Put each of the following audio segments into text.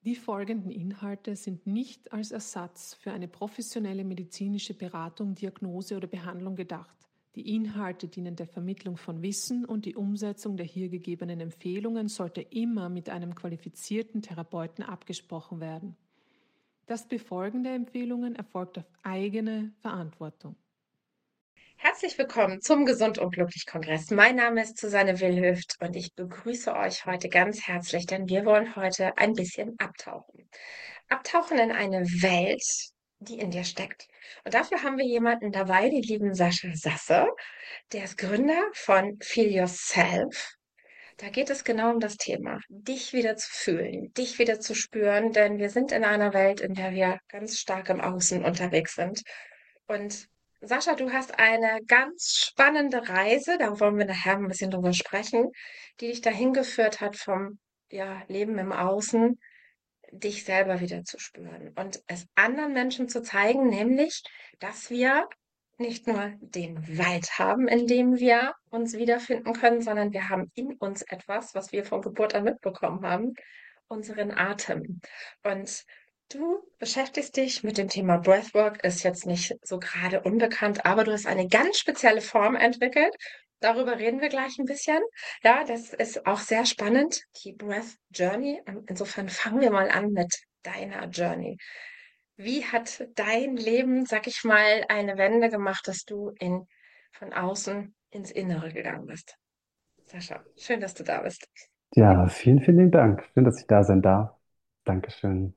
Die folgenden Inhalte sind nicht als Ersatz für eine professionelle medizinische Beratung, Diagnose oder Behandlung gedacht. Die Inhalte dienen der Vermittlung von Wissen und die Umsetzung der hier gegebenen Empfehlungen sollte immer mit einem qualifizierten Therapeuten abgesprochen werden. Das Befolgen der Empfehlungen erfolgt auf eigene Verantwortung. Herzlich willkommen zum Gesund und Glücklich Kongress. Mein Name ist Susanne Willhöft und ich begrüße euch heute ganz herzlich, denn wir wollen heute ein bisschen abtauchen. Abtauchen in eine Welt, die in dir steckt. Und dafür haben wir jemanden dabei, den lieben Sascha Sasse, der ist Gründer von Feel Yourself. Da geht es genau um das Thema, dich wieder zu fühlen, dich wieder zu spüren, denn wir sind in einer Welt, in der wir ganz stark im Außen unterwegs sind. Und Sascha, du hast eine ganz spannende Reise, da wollen wir nachher ein bisschen drüber sprechen, die dich dahin geführt hat vom Leben im Außen, dich selber wieder zu spüren und es anderen Menschen zu zeigen, nämlich, dass wir nicht nur den Wald haben, in dem wir uns wiederfinden können, sondern wir haben in uns etwas, was wir von Geburt an mitbekommen haben, unseren Atem. Und du beschäftigst dich mit dem Thema Breathwork, ist jetzt nicht so gerade unbekannt, aber du hast eine ganz spezielle Form entwickelt. Darüber reden wir gleich ein bisschen. Ja, das ist auch sehr spannend, die Breath Journey. Insofern fangen wir mal an mit deiner Journey. Wie hat dein Leben, sag ich mal, eine Wende gemacht, dass du von außen ins Innere gegangen bist? Sascha, schön, dass du da bist. Ja, vielen, vielen Dank. Schön, dass ich da sein darf. Dankeschön.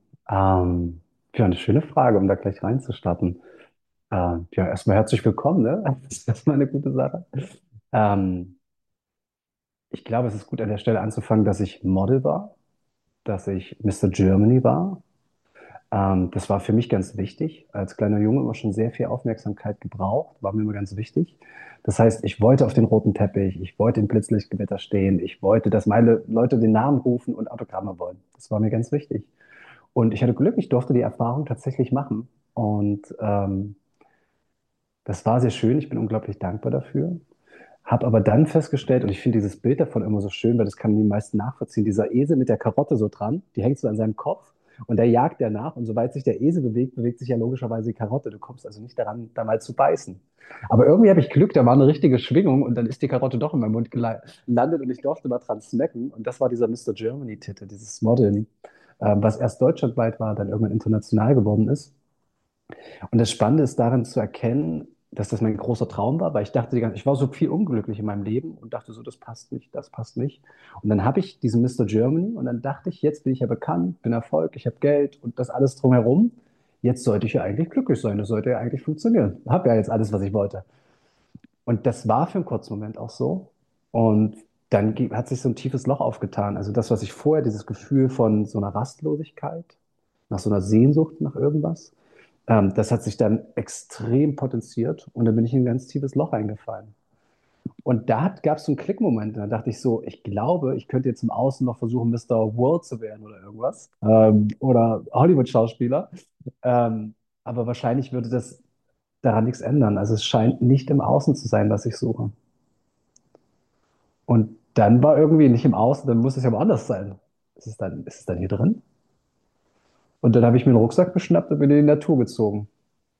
Ja, eine schöne Frage, um da gleich reinzustarten. Ja, erstmal herzlich willkommen, ne? Das ist erstmal eine gute Sache. Ähm, Ich glaube, es ist gut an der Stelle anzufangen, dass ich Model war, dass ich Mr. Germany war. Das war für mich ganz wichtig. Als kleiner Junge immer schon sehr viel Aufmerksamkeit gebraucht, war mir immer ganz wichtig. Das heißt, ich wollte auf den roten Teppich, ich wollte im Blitzlichtgewitter stehen, ich wollte, dass meine Leute den Namen rufen und Autogramme wollen. Das war mir ganz wichtig. Und ich hatte Glück, ich durfte die Erfahrung tatsächlich machen. Und das war sehr schön. Ich bin unglaublich dankbar dafür. Habe aber dann festgestellt, und ich finde dieses Bild davon immer so schön, weil das kann die meisten nachvollziehen, dieser Esel mit der Karotte so dran, die hängt so an seinem Kopf und der jagt der nach. Und sobald sich der Esel bewegt, bewegt sich ja logischerweise die Karotte. Du kommst also nicht daran, da mal zu beißen. Aber irgendwie habe ich Glück, da war eine richtige Schwingung und dann ist die Karotte doch in meinem Mund gelandet und ich durfte mal dran snacken. Und das war dieser Mr. Germany-Titel, dieses Modeln, was erst deutschlandweit war, dann irgendwann international geworden ist. Und das Spannende ist darin zu erkennen, dass das mein großer Traum war, weil ich dachte, ich war so viel unglücklich in meinem Leben und dachte so, das passt nicht, das passt nicht. Und dann habe ich diesen Mr. Germany und dann dachte ich, jetzt bin ich ja bekannt, bin Erfolg, ich habe Geld und das alles drumherum. Jetzt sollte ich ja eigentlich glücklich sein, das sollte ja eigentlich funktionieren. Ich habe ja jetzt alles, was ich wollte. Und das war für einen kurzen Moment auch so. Und dann hat sich so ein tiefes Loch aufgetan. Also das, was ich vorher, dieses Gefühl von so einer Rastlosigkeit, nach so einer Sehnsucht nach irgendwas, das hat sich dann extrem potenziert und dann bin ich in ein ganz tiefes Loch eingefallen. Und da gab es so einen Klickmoment. Da dachte ich so, ich glaube, ich könnte jetzt im Außen noch versuchen, Mr. World zu werden oder irgendwas. Oder Hollywood-Schauspieler. Aber wahrscheinlich würde das daran nichts ändern. Also es scheint nicht im Außen zu sein, was ich suche. Und dann war irgendwie nicht im Außen, dann muss es ja woanders sein. Ist es dann hier drin? Und dann habe ich mir einen Rucksack geschnappt und bin in die Natur gezogen.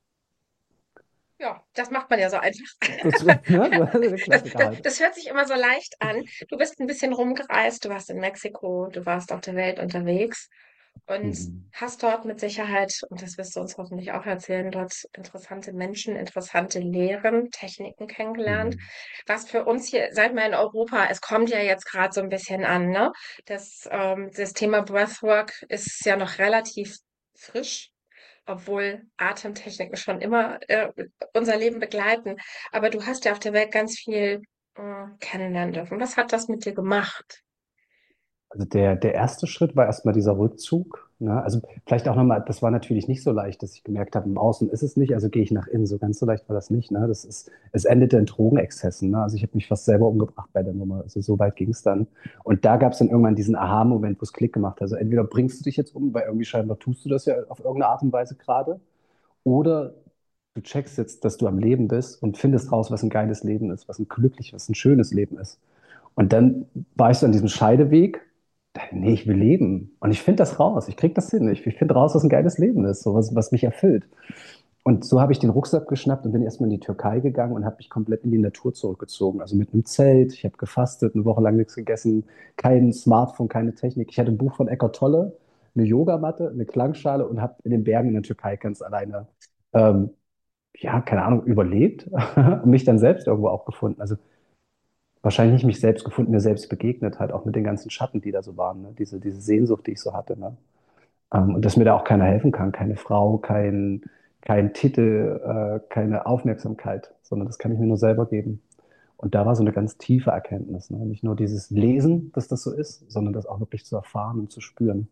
Ja, das macht man ja so einfach. Das, ne, das ist der Das, Klassiker das, halt. das hört sich immer so leicht an. Du bist ein bisschen rumgereist, du warst in Mexiko, du warst auf der Welt unterwegs und Mhm. hast dort mit Sicherheit, und das wirst du uns hoffentlich auch erzählen, dort interessante Menschen, interessante Lehren, Techniken kennengelernt. Mhm. Was für uns hier, sag mal in Europa, es kommt ja jetzt gerade so ein bisschen an, ne? Das Thema Breathwork ist ja noch relativ frisch, obwohl Atemtechniken schon immer unser Leben begleiten. Aber du hast ja auf der Welt ganz viel kennenlernen dürfen. Was hat das mit dir gemacht? Also der erste Schritt war erstmal dieser Rückzug. Ne? Also vielleicht auch nochmal, das war natürlich nicht so leicht, dass ich gemerkt habe, im Außen ist es nicht, also gehe ich nach innen. So ganz so leicht war das nicht. Ne? Es endete in Drogenexzessen. Ne? Also ich habe mich fast selber umgebracht bei der Nummer. Also so weit ging es dann. Und da gab es dann irgendwann diesen Aha-Moment, wo es Klick gemacht hat. Also entweder bringst du dich jetzt um, weil irgendwie scheinbar tust du das ja auf irgendeine Art und Weise gerade, oder du checkst jetzt, dass du am Leben bist und findest raus, was ein geiles Leben ist, was ein glückliches, was ein schönes Leben ist. Und dann war ich so an diesem Scheideweg, nee, ich will leben. Und ich finde das raus. Ich kriege das hin. Ich finde raus, was ein geiles Leben ist, so was mich erfüllt. Und so habe ich den Rucksack geschnappt und bin erstmal in die Türkei gegangen und habe mich komplett in die Natur zurückgezogen. Also mit einem Zelt. Ich habe gefastet, eine Woche lang nichts gegessen, kein Smartphone, keine Technik. Ich hatte ein Buch von Eckhart Tolle, eine Yogamatte, eine Klangschale und habe in den Bergen in der Türkei ganz alleine, ähm, ja, keine Ahnung, überlebt und mich dann selbst irgendwo auch gefunden. Also wahrscheinlich nicht mich selbst gefunden, mir selbst begegnet, halt auch mit den ganzen Schatten, die da so waren, ne? Diese Sehnsucht, die ich so hatte. Ne? Und dass mir da auch keiner helfen kann, keine Frau, kein Titel, keine Aufmerksamkeit, sondern das kann ich mir nur selber geben. Und da war so eine ganz tiefe Erkenntnis. Ne? Nicht nur dieses Lesen, dass das so ist, sondern das auch wirklich zu erfahren und zu spüren.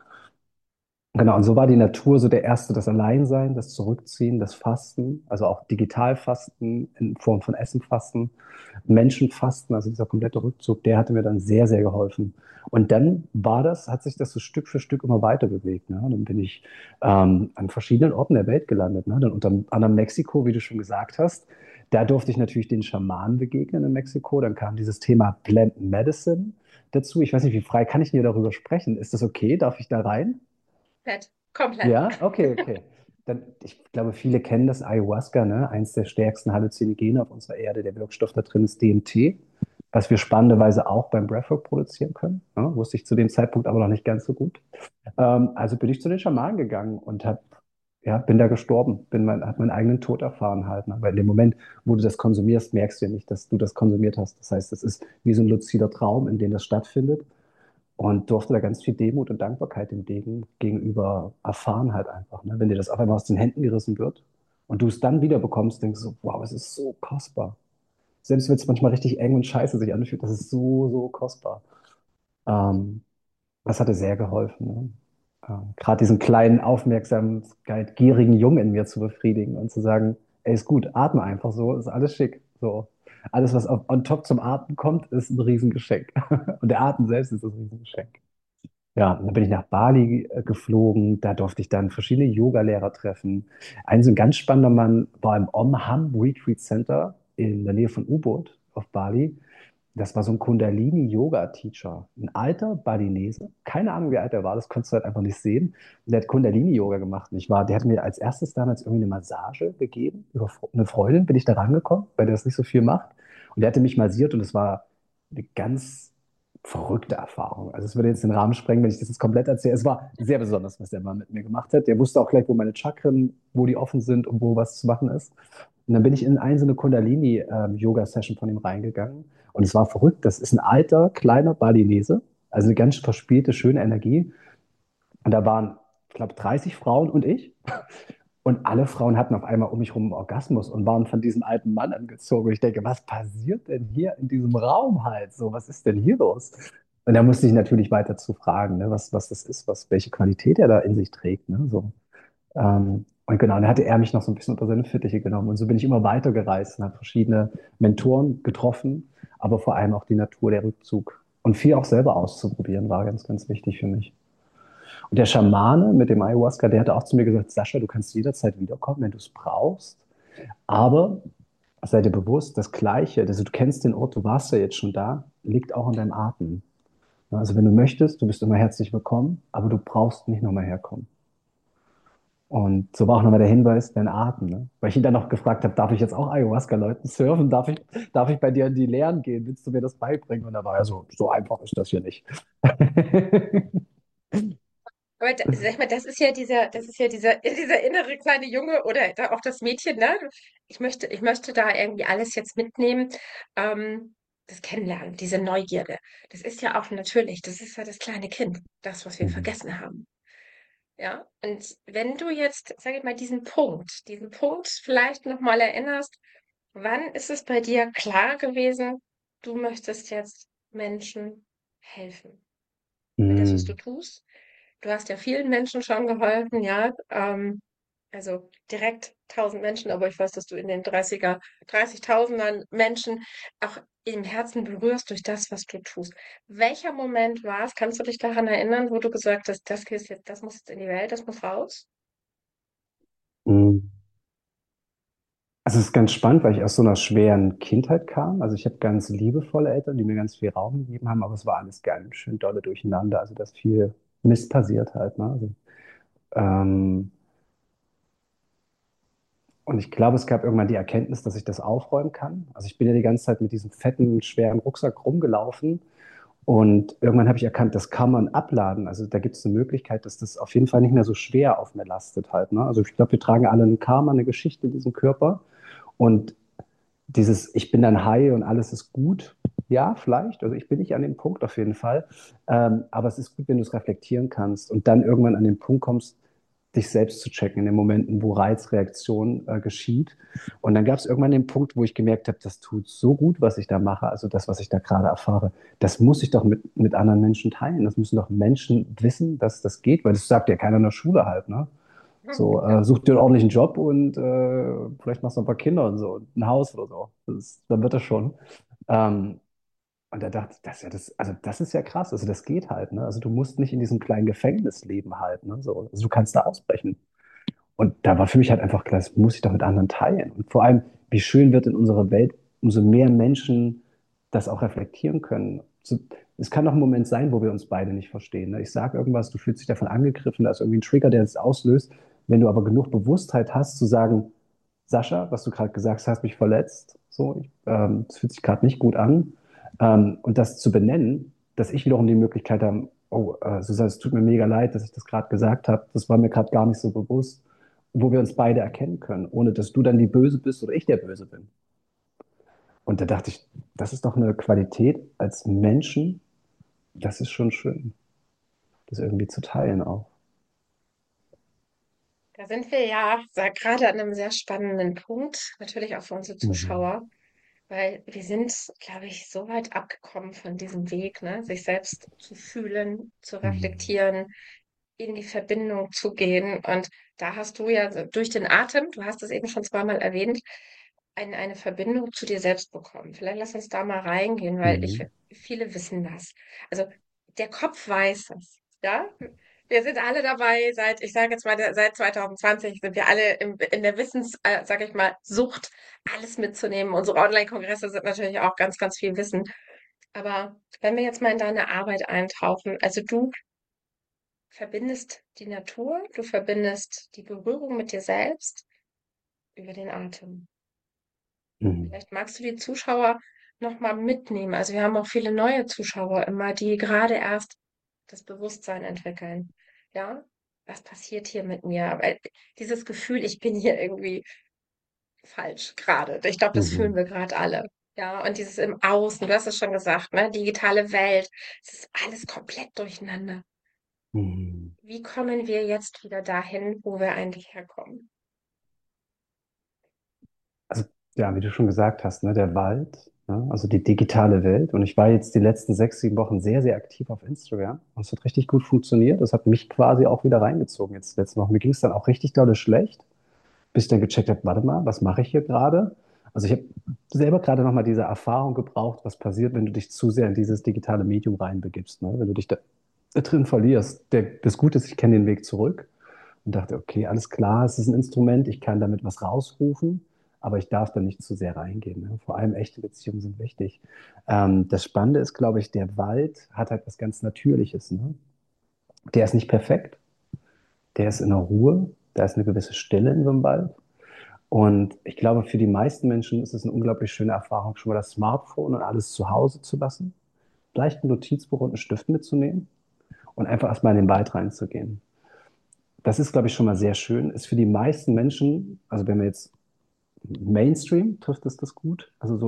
Genau, und so war die Natur so der erste, das Alleinsein, das Zurückziehen, das Fasten, also auch Digitalfasten in Form von Essenfasten, Menschenfasten, also dieser komplette Rückzug, der hatte mir dann sehr, sehr geholfen. Und dann hat sich das so Stück für Stück immer weiter bewegt. Ne? Dann bin ich an verschiedenen Orten der Welt gelandet. Ne? Dann unter anderem Mexiko, wie du schon gesagt hast. Da durfte ich natürlich den Schamanen begegnen in Mexiko. Dann kam dieses Thema Plant Medicine dazu. Ich weiß nicht, wie frei kann ich dir darüber sprechen? Ist das okay? Darf ich da rein? Komplett. Komplett. Ja, okay, okay. Dann, ich glaube, viele kennen das Ayahuasca, ne? Eins der stärksten Halluzinogene auf unserer Erde. Der Wirkstoff da drin ist DMT, was wir spannenderweise auch beim Breathwork produzieren können. Ne? Wusste ich zu dem Zeitpunkt aber noch nicht ganz so gut. Also bin ich zu den Schamanen gegangen und bin da gestorben, habe meinen eigenen Tod erfahren halt. Ne? Weil in dem Moment, wo du das konsumierst, merkst du ja nicht, dass du das konsumiert hast. Das heißt, es ist wie so ein luzider Traum, in dem das stattfindet. Und durfte da ganz viel Demut und Dankbarkeit dem gegenüber erfahren halt einfach. Ne? Wenn dir das auf einmal aus den Händen gerissen wird und du es dann wieder bekommst, denkst du so, wow, es ist so kostbar. Selbst wenn es manchmal richtig eng und scheiße sich anfühlt, das ist so, so kostbar. Ähm, Das hatte sehr geholfen. Ne? Gerade diesen kleinen, Aufmerksamkeit, gierigen Jungen in mir zu befriedigen und zu sagen, ey, ist gut, atme einfach so, ist alles schick. So. Alles, was on top zum Atmen kommt, ist ein Riesengeschenk. Und der Atem selbst ist das Riesengeschenk. Ja, dann bin ich nach Bali geflogen. Da durfte ich dann verschiedene Yogalehrer treffen. Ein so ein ganz spannender Mann war im Om Retreat Center in der Nähe von Ubud auf Bali. Das war so ein Kundalini-Yoga-Teacher. Ein alter Balinese. Keine Ahnung, wie alt er war. Das konntest du halt einfach nicht sehen. Und der hat Kundalini-Yoga gemacht. Und der hat mir als erstes damals irgendwie eine Massage gegeben. Über eine Freundin bin ich da rangekommen, weil der das nicht so viel macht. Und der hatte mich massiert und es war eine ganz verrückte Erfahrung. Also es würde jetzt den Rahmen sprengen, wenn ich das jetzt komplett erzähle. Es war sehr besonders, was der Mann mit mir gemacht hat. Der wusste auch gleich, wo meine Chakren, wo die offen sind und wo was zu machen ist. Und dann bin ich in eine so eine Kundalini-Yoga-Session von ihm reingegangen. Und es war verrückt. Das ist ein alter, kleiner Balinese. Also eine ganz verspielte, schöne Energie. Und da waren, ich glaube, 30 Frauen und ich. Und alle Frauen hatten auf einmal um mich herum einen Orgasmus und waren von diesem alten Mann angezogen. Und ich denke, was passiert denn hier in diesem Raum halt? So, was ist denn hier los? Und da musste ich natürlich weiter zu fragen, ne, was das ist, welche Qualität er da in sich trägt. Ne, so. Und genau, dann hatte er mich noch so ein bisschen unter seine Fittiche genommen. Und so bin ich immer weiter gereist und habe verschiedene Mentoren getroffen, aber vor allem auch die Natur, der Rückzug. Und viel auch selber auszuprobieren, war ganz, ganz wichtig für mich. Und der Schamane mit dem Ayahuasca, der hatte auch zu mir gesagt, Sascha, du kannst jederzeit wiederkommen, wenn du es brauchst. Aber sei dir bewusst, das Gleiche, also du kennst den Ort, du warst ja jetzt schon da, liegt auch in deinem Atem. Also wenn du möchtest, du bist immer herzlich willkommen, aber du brauchst nicht nochmal herkommen. Und so war auch nochmal der Hinweis, dein Atem. Ne? Weil ich ihn dann noch gefragt habe, darf ich jetzt auch Ayahuasca-Leuten surfen? Darf ich bei dir in die Lehren gehen? Willst du mir das beibringen? Und da war er so einfach ist das hier nicht. Aber sag mal, das ist ja dieser innere kleine Junge oder da auch das Mädchen, ne? Ich möchte da irgendwie alles jetzt mitnehmen. Ähm, Das Kennenlernen, diese Neugierde. Das ist ja auch natürlich, das ist ja das kleine Kind, das, was wir Mhm. vergessen haben. Ja, und wenn du jetzt, sage ich mal, diesen Punkt vielleicht nochmal erinnerst, wann ist es bei dir klar gewesen, du möchtest jetzt Menschen helfen? Weil das, was du Mhm. tust, du hast ja vielen Menschen schon geholfen, ja, also direkt 1.000 Menschen, aber ich weiß, dass du in den 30.000ern Menschen auch im Herzen berührst durch das, was du tust. Welcher Moment war es? Kannst du dich daran erinnern, wo du gesagt hast, das muss jetzt in die Welt, das muss raus? Mhm. Also es ist ganz spannend, weil ich aus so einer schweren Kindheit kam. Also ich habe ganz liebevolle Eltern, die mir ganz viel Raum gegeben haben, aber es war alles ganz schön dolle durcheinander. Also dass viel Mist passiert halt, ne? Ähm, und ich glaube, es gab irgendwann die Erkenntnis, dass ich das aufräumen kann. Also ich bin ja die ganze Zeit mit diesem fetten, schweren Rucksack rumgelaufen und irgendwann habe ich erkannt, das kann man abladen. Also da gibt es eine Möglichkeit, dass das auf jeden Fall nicht mehr so schwer auf mir lastet halt, ne? Also ich glaube, wir tragen alle ein Karma, eine Geschichte in diesem Körper. Und dieses, ich bin dann high und alles ist gut, ja, vielleicht. Also ich bin nicht an dem Punkt auf jeden Fall. Aber es ist gut, wenn du es reflektieren kannst und dann irgendwann an den Punkt kommst, dich selbst zu checken in den Momenten, wo Reizreaktion geschieht. Und dann gab es irgendwann den Punkt, wo ich gemerkt habe, das tut so gut, was ich da mache, also das, was ich da gerade erfahre, das muss ich doch mit anderen Menschen teilen. Das müssen doch Menschen wissen, dass das geht, weil das sagt ja keiner in der Schule halt, ne? So, such dir einen ordentlichen Job und vielleicht machst du ein paar Kinder und so, und ein Haus oder so. Dann wird das schon. Ähm, und da dachte ich, das ist ja also das ist ja krass. Also das geht halt, ne? Also du musst nicht in diesem kleinen Gefängnis leben halt, ne? So, also du kannst da ausbrechen. Und da war für mich halt einfach klar, das muss ich doch mit anderen teilen. Und vor allem, wie schön wird in unserer Welt, umso mehr Menschen das auch reflektieren können. So, es kann doch ein Moment sein, wo wir uns beide nicht verstehen. Ne? Ich sage irgendwas, du fühlst dich davon angegriffen, da ist irgendwie ein Trigger, der das auslöst. Wenn du aber genug Bewusstheit hast, zu sagen, Sascha, was du gerade gesagt hast, hat mich verletzt. So, das fühlt sich gerade nicht gut an. Und das zu benennen, dass ich wiederum die Möglichkeit habe, oh, Susanne, es tut mir mega leid, dass ich das gerade gesagt habe. Das war mir gerade gar nicht so bewusst, wo wir uns beide erkennen können, ohne dass du dann die Böse bist oder ich der Böse bin. Und da dachte ich, das ist doch eine Qualität als Menschen, das ist schon schön, das irgendwie zu teilen auch. Da sind wir ja gerade an einem sehr spannenden Punkt, natürlich auch für unsere Mhm. Zuschauer, weil wir sind, glaube ich, so weit abgekommen von diesem Weg, ne? Sich selbst zu fühlen, zu Mhm. reflektieren, in die Verbindung zu gehen. Und da hast du ja durch den Atem, du hast es eben schon zweimal erwähnt, eine Verbindung zu dir selbst bekommen. Vielleicht lass uns da mal reingehen, weil Mhm. viele wissen das. Also der Kopf weiß es, ja? Wir sind alle dabei, ich sage jetzt mal, seit 2020 sind wir alle in der sage ich mal, Sucht, alles mitzunehmen. Unsere Online-Kongresse sind natürlich auch ganz, ganz viel Wissen. Aber wenn wir jetzt mal in deine Arbeit eintauchen, also du verbindest die Natur, du verbindest die Berührung mit dir selbst über den Atem. Mhm. Vielleicht magst du die Zuschauer noch mal mitnehmen. Also wir haben auch viele neue Zuschauer immer, die gerade erst das Bewusstsein entwickeln. Ja, was passiert hier mit mir? Weil dieses Gefühl, ich bin hier irgendwie falsch gerade. Ich glaube, das fühlen Mhm. wir gerade alle. Ja, und dieses im Außen, du hast es schon gesagt, ne? Digitale Welt, es ist alles komplett durcheinander. Mhm. Wie kommen wir jetzt wieder dahin, wo wir eigentlich herkommen? Also, ja, wie du schon gesagt hast, ne, der Wald, ne, also die digitale Welt. Und ich war jetzt die letzten 6, 7 Wochen sehr, sehr aktiv auf Instagram. Und es hat richtig gut funktioniert. Das hat mich quasi auch wieder reingezogen jetzt letzte Woche. Mir ging es dann auch richtig dolle schlecht, bis ich dann gecheckt habe, warte mal, was mache ich hier gerade? Also ich habe selber gerade nochmal diese Erfahrung gebraucht, was passiert, wenn du dich zu sehr in dieses digitale Medium reinbegibst, ne? Wenn du dich da drin verlierst. Das Gute ist, ich kenne den Weg zurück und dachte, okay, alles klar, es ist ein Instrument, ich kann damit was rausrufen, aber ich darf da nicht zu sehr reingehen. Ne? Vor allem echte Beziehungen sind wichtig. Das Spannende ist, glaube ich, der Wald hat halt was ganz Natürliches. Ne? Der ist nicht perfekt, der ist in der Ruhe, da ist eine gewisse Stille in so einem Wald. Und ich glaube, für die meisten Menschen ist es eine unglaublich schöne Erfahrung, schon mal das Smartphone und alles zu Hause zu lassen, vielleicht ein Notizbuch und einen Stift mitzunehmen und einfach erstmal in den Wald reinzugehen. Das ist, glaube ich, schon mal sehr schön. Ist für die meisten Menschen, also wenn wir jetzt Mainstream, trifft es das gut? Also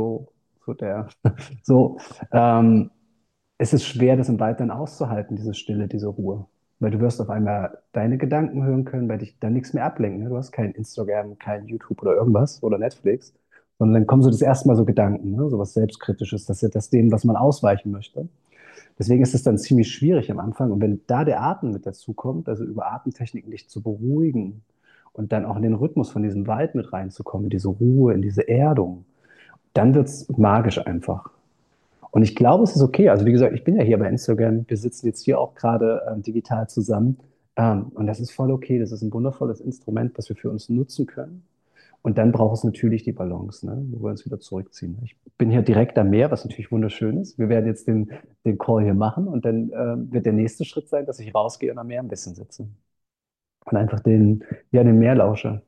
so, ähm, es ist schwer, das im Wald dann auszuhalten, diese Stille, diese Ruhe. Weil du wirst auf einmal deine Gedanken hören können, weil dich dann nichts mehr ablenkt. Ne? Du hast kein Instagram, kein YouTube oder irgendwas oder Netflix, sondern dann kommen so das erste Mal so Gedanken, ne? So was Selbstkritisches, das ist ja das dem, was man ausweichen möchte. Deswegen ist es dann ziemlich schwierig am Anfang. Und wenn da der Atem mit dazu kommt, also über Atemtechniken dich zu beruhigen und dann auch in den Rhythmus von diesem Wald mit reinzukommen, in diese Ruhe, in diese Erdung, dann wird es magisch einfach. Und ich glaube, es ist okay. Also wie gesagt, ich bin ja hier bei Instagram. Wir sitzen jetzt hier auch gerade digital zusammen. Und das ist voll okay. Das ist ein wundervolles Instrument, das wir für uns nutzen können. Und dann braucht es natürlich die Balance, ne, wo wir uns wieder zurückziehen. Ich bin hier direkt am Meer, was natürlich wunderschön ist. Wir werden jetzt den Call hier machen und dann wird der nächste Schritt sein, dass ich rausgehe und am Meer ein bisschen sitze und einfach den Meer lausche.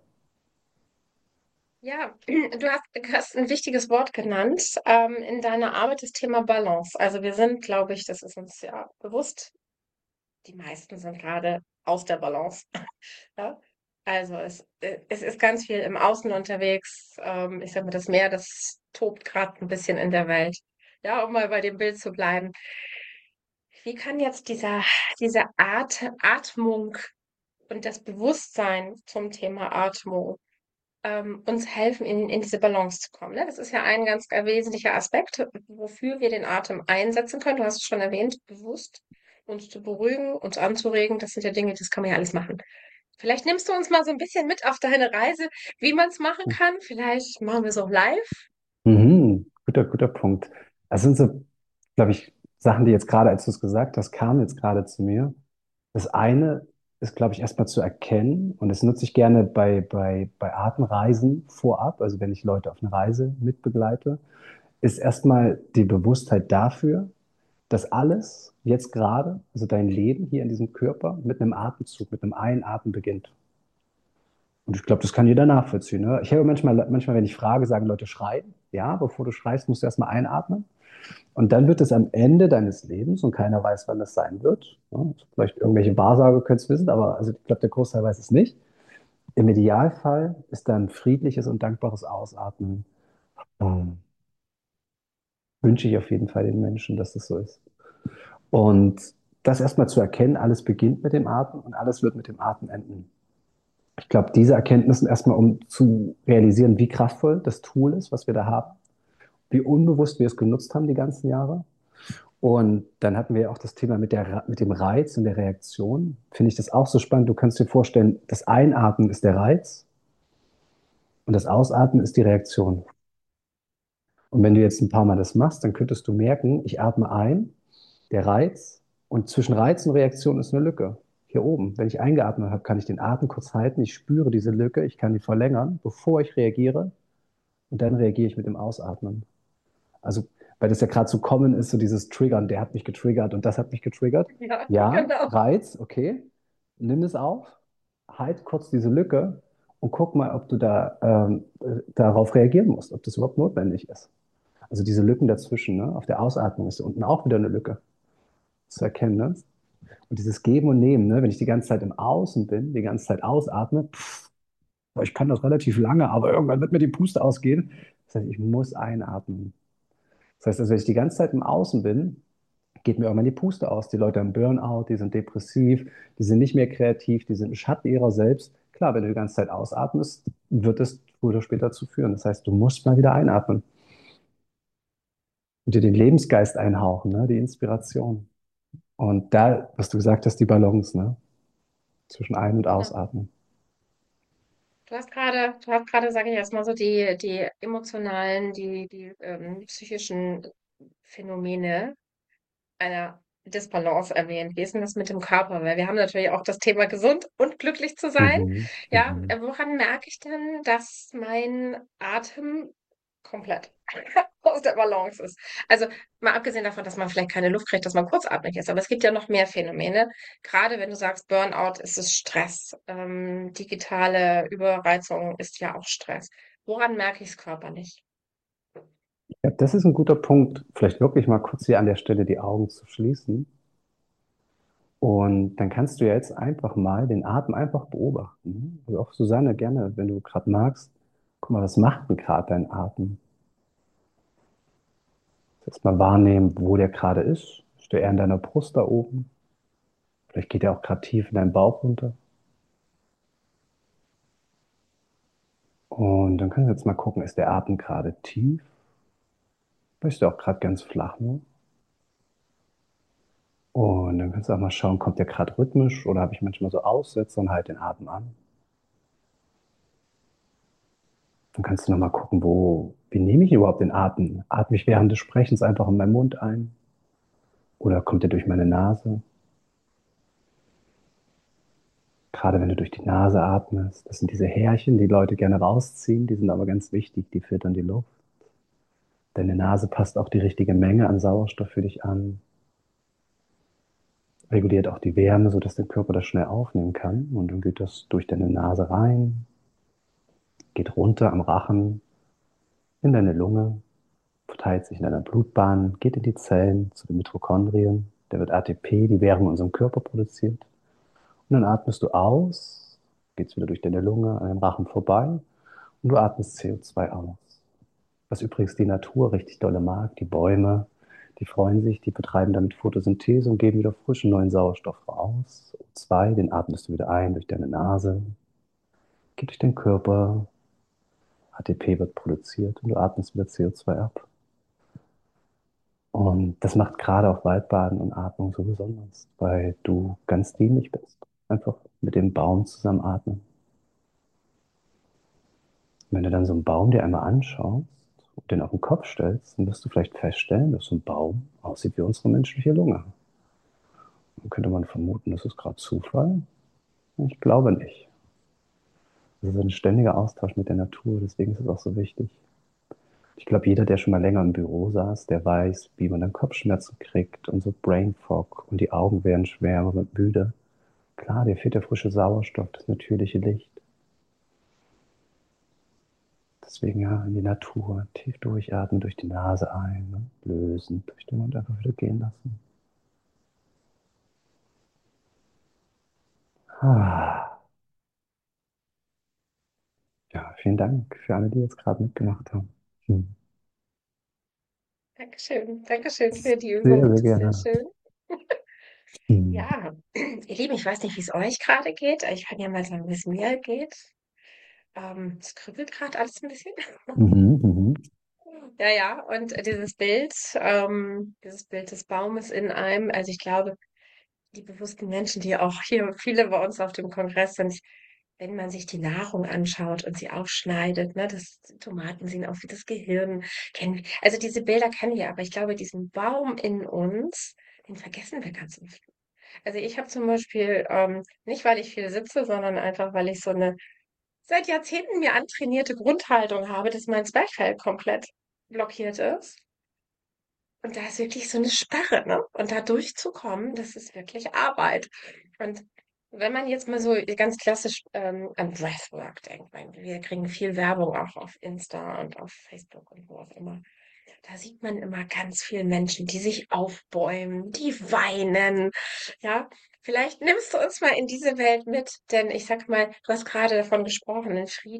Ja, du hast ein wichtiges Wort genannt, in deiner Arbeit, das Thema Balance. Also wir sind, glaube ich, das ist uns ja bewusst, die meisten sind gerade aus der Balance. Ja? Also es ist ganz viel im Außen unterwegs. Ich sage mal, das Meer, das tobt gerade ein bisschen in der Welt. Ja, um mal bei dem Bild zu bleiben. Wie kann jetzt diese Atmung und das Bewusstsein zum Thema Atmung uns helfen, in diese Balance zu kommen? Ne? Das ist ja ein ganz wesentlicher Aspekt, wofür wir den Atem einsetzen können. Du hast es schon erwähnt, bewusst uns zu beruhigen, uns anzuregen. Das sind ja Dinge, das kann man ja alles machen. Vielleicht nimmst du uns mal so ein bisschen mit auf deine Reise, wie man es machen kann. Vielleicht machen wir es auch live. Guter Punkt. Das sind so, glaube ich, Sachen, die jetzt gerade, als du es gesagt hast, kamen jetzt gerade zu mir. Das eine ist, glaube ich, erstmal zu erkennen, und das nutze ich gerne bei Atemreisen vorab, also wenn ich Leute auf eine Reise mitbegleite, ist erstmal die Bewusstheit dafür, dass alles jetzt gerade, also dein Leben hier in diesem Körper, mit einem Atemzug, mit einem Einatmen beginnt. Und ich glaube, das kann jeder nachvollziehen. Ne? Ich höre manchmal, wenn ich frage, sagen Leute, schreien. Ja, bevor du schreist, musst du erstmal einatmen. Und dann wird es am Ende deines Lebens, und keiner weiß, wann das sein wird. Ne? Vielleicht irgendwelche Wahrsager können es wissen, aber also ich glaube, der Großteil weiß es nicht. Im Idealfall ist dann friedliches und dankbares Ausatmen. Ähm, Wünsche ich auf jeden Fall den Menschen, dass das so ist. Und das erstmal zu erkennen, alles beginnt mit dem Atem und alles wird mit dem Atem enden. Ich glaube, diese Erkenntnissen erstmal, um zu realisieren, wie kraftvoll das Tool ist, was wir da haben, wie unbewusst wir es genutzt haben die ganzen Jahre. Und dann hatten wir ja auch das Thema mit dem Reiz und der Reaktion. Finde ich das auch so spannend. Du kannst dir vorstellen, das Einatmen ist der Reiz und das Ausatmen ist die Reaktion. Und wenn du jetzt ein paar Mal das machst, dann könntest du merken, ich atme ein, der Reiz, und zwischen Reiz und Reaktion ist eine Lücke. Hier oben, wenn ich eingeatmet habe, kann ich den Atem kurz halten, ich spüre diese Lücke, ich kann die verlängern, bevor ich reagiere, und dann reagiere ich mit dem Ausatmen. Also, weil das ja gerade so kommen ist, so dieses Triggern, der hat mich getriggert und das hat mich getriggert. Ja, Ja, genau. Reiz, okay, nimm es auf, halt kurz diese Lücke und guck mal, ob du darauf reagieren musst, ob das überhaupt notwendig ist. Also diese Lücken dazwischen, ne? Auf der Ausatmung ist unten auch wieder eine Lücke zu erkennen. Ne? Und dieses Geben und Nehmen, ne? Wenn ich die ganze Zeit im Außen bin, die ganze Zeit ausatme, ich kann das relativ lange, aber irgendwann wird mir die Puste ausgehen. Das heißt, ich muss einatmen. Das heißt, also, wenn ich die ganze Zeit im Außen bin, geht mir irgendwann die Puste aus. Die Leute haben Burnout, die sind depressiv, die sind nicht mehr kreativ, die sind im Schatten ihrer selbst. Klar, wenn du die ganze Zeit ausatmest, wird es früher oder später dazu führen. Das heißt, du musst mal wieder einatmen und dir den Lebensgeist einhauchen, ne? Die Inspiration. Und da, was du gesagt hast, die Balance, ne? Zwischen Ein- und Genau. Ausatmen. Du hast gerade, sage ich erstmal so, die emotionalen, psychischen Phänomene einer Disbalance erwähnt. Wie ist denn das mit dem Körper? Weil wir haben natürlich auch das Thema gesund und glücklich zu sein. Mhm. Ja, Mhm. woran merke ich denn, dass mein Atem komplett aus der Balance ist? Also mal abgesehen davon, dass man vielleicht keine Luft kriegt, dass man kurzatmig ist, aber es gibt ja noch mehr Phänomene. Gerade wenn du sagst Burnout, ist es Stress. Digitale Überreizung ist ja auch Stress. Woran merke ich es körperlich? Ja, das ist ein guter Punkt, vielleicht wirklich mal kurz hier an der Stelle die Augen zu schließen. Und dann kannst du ja jetzt einfach mal den Atem einfach beobachten. Also auch Susanne, gerne, wenn du gerade magst, guck mal, was macht denn gerade dein Atem? Jetzt mal wahrnehmen, wo der gerade ist. Ist der eher in deiner Brust da oben? Vielleicht geht er auch gerade tief in deinen Bauch runter. Und dann kannst du jetzt mal gucken, ist der Atem gerade tief? Oder ist der auch gerade ganz flach nur? Und dann kannst du auch mal schauen, kommt der gerade rhythmisch oder habe ich manchmal so Aussetzer und halt den Atem an. Dann kannst du nochmal gucken, wie nehme ich überhaupt den Atem? Atme ich während des Sprechens einfach in meinen Mund ein? Oder kommt der durch meine Nase? Gerade wenn du durch die Nase atmest. Das sind diese Härchen, die Leute gerne rausziehen, die sind aber ganz wichtig, die filtern die Luft. Deine Nase passt auch die richtige Menge an Sauerstoff für dich an, reguliert auch die Wärme, sodass der Körper das schnell aufnehmen kann. Und dann geht das durch deine Nase rein, geht runter am Rachen, in deine Lunge, verteilt sich in deiner Blutbahn, geht in die Zellen, zu den Mitochondrien. Da wird ATP, die Währung in unserem Körper, produziert. Und dann atmest du aus, geht's wieder durch deine Lunge an den Rachen vorbei und du atmest CO2 aus. Was übrigens die Natur richtig dolle mag, die Bäume, die freuen sich, die betreiben damit Photosynthese und geben wieder frischen neuen Sauerstoff raus. O2, den atmest du wieder ein durch deine Nase, geht durch den Körper, ATP wird produziert und du atmest wieder CO2 ab. Und das macht gerade auch Waldbaden und Atmung so besonders, weil du ganz dienlich bist. Einfach mit dem Baum zusammen atmen. Wenn du dann so einen Baum dir einmal anschaust und den auf den Kopf stellst, dann wirst du vielleicht feststellen, dass so ein Baum aussieht wie unsere menschliche Lunge. Dann könnte man vermuten, das ist gerade Zufall. Ich glaube nicht. Das ist ein ständiger Austausch mit der Natur, deswegen ist es auch so wichtig. Ich glaube, jeder, der schon mal länger im Büro saß, der weiß, wie man dann Kopfschmerzen kriegt und so Brain Fog und die Augen werden schwer, man wird müde. Klar, dir fehlt der frische Sauerstoff, das natürliche Licht. Deswegen ja, in die Natur, tief durchatmen, durch die Nase ein, ne? Lösen, durch den Mund einfach wieder gehen lassen. Ah. Ja, vielen Dank für alle, die jetzt gerade mitgemacht haben. Dankeschön. Dankeschön für die Sehr, Übung. sehr Sehr gerne. schön. Hm. Ja, ihr Lieben, ich weiß nicht, wie es euch gerade geht. Ich kann ja mal sagen, wie es mir geht. Es kribbelt gerade alles ein bisschen. Mhm, mhm. Ja, ja, und dieses Bild des Baumes in einem, also ich glaube, die bewussten Menschen, die auch hier viele bei uns auf dem Kongress sind, wenn man sich die Nahrung anschaut und sie aufschneidet, ne, das Tomaten sehen aus wie das Gehirn, also diese Bilder kennen wir, aber ich glaube, diesen Baum in uns, den vergessen wir ganz oft. Also ich habe zum Beispiel, nicht weil ich viel sitze, sondern einfach, weil ich so eine seit Jahrzehnten mir antrainierte Grundhaltung habe, dass mein Zwerchfell komplett blockiert ist. Und da ist wirklich so eine Sperre, ne? Und da durchzukommen, das ist wirklich Arbeit. Und wenn man jetzt mal so ganz klassisch an Breathwork denkt, weil wir kriegen viel Werbung auch auf Insta und auf Facebook und wo auch immer. Da sieht man immer ganz viele Menschen, die sich aufbäumen, die weinen. Ja, vielleicht nimmst du uns mal in diese Welt mit, denn ich sag mal, du hast gerade davon gesprochen,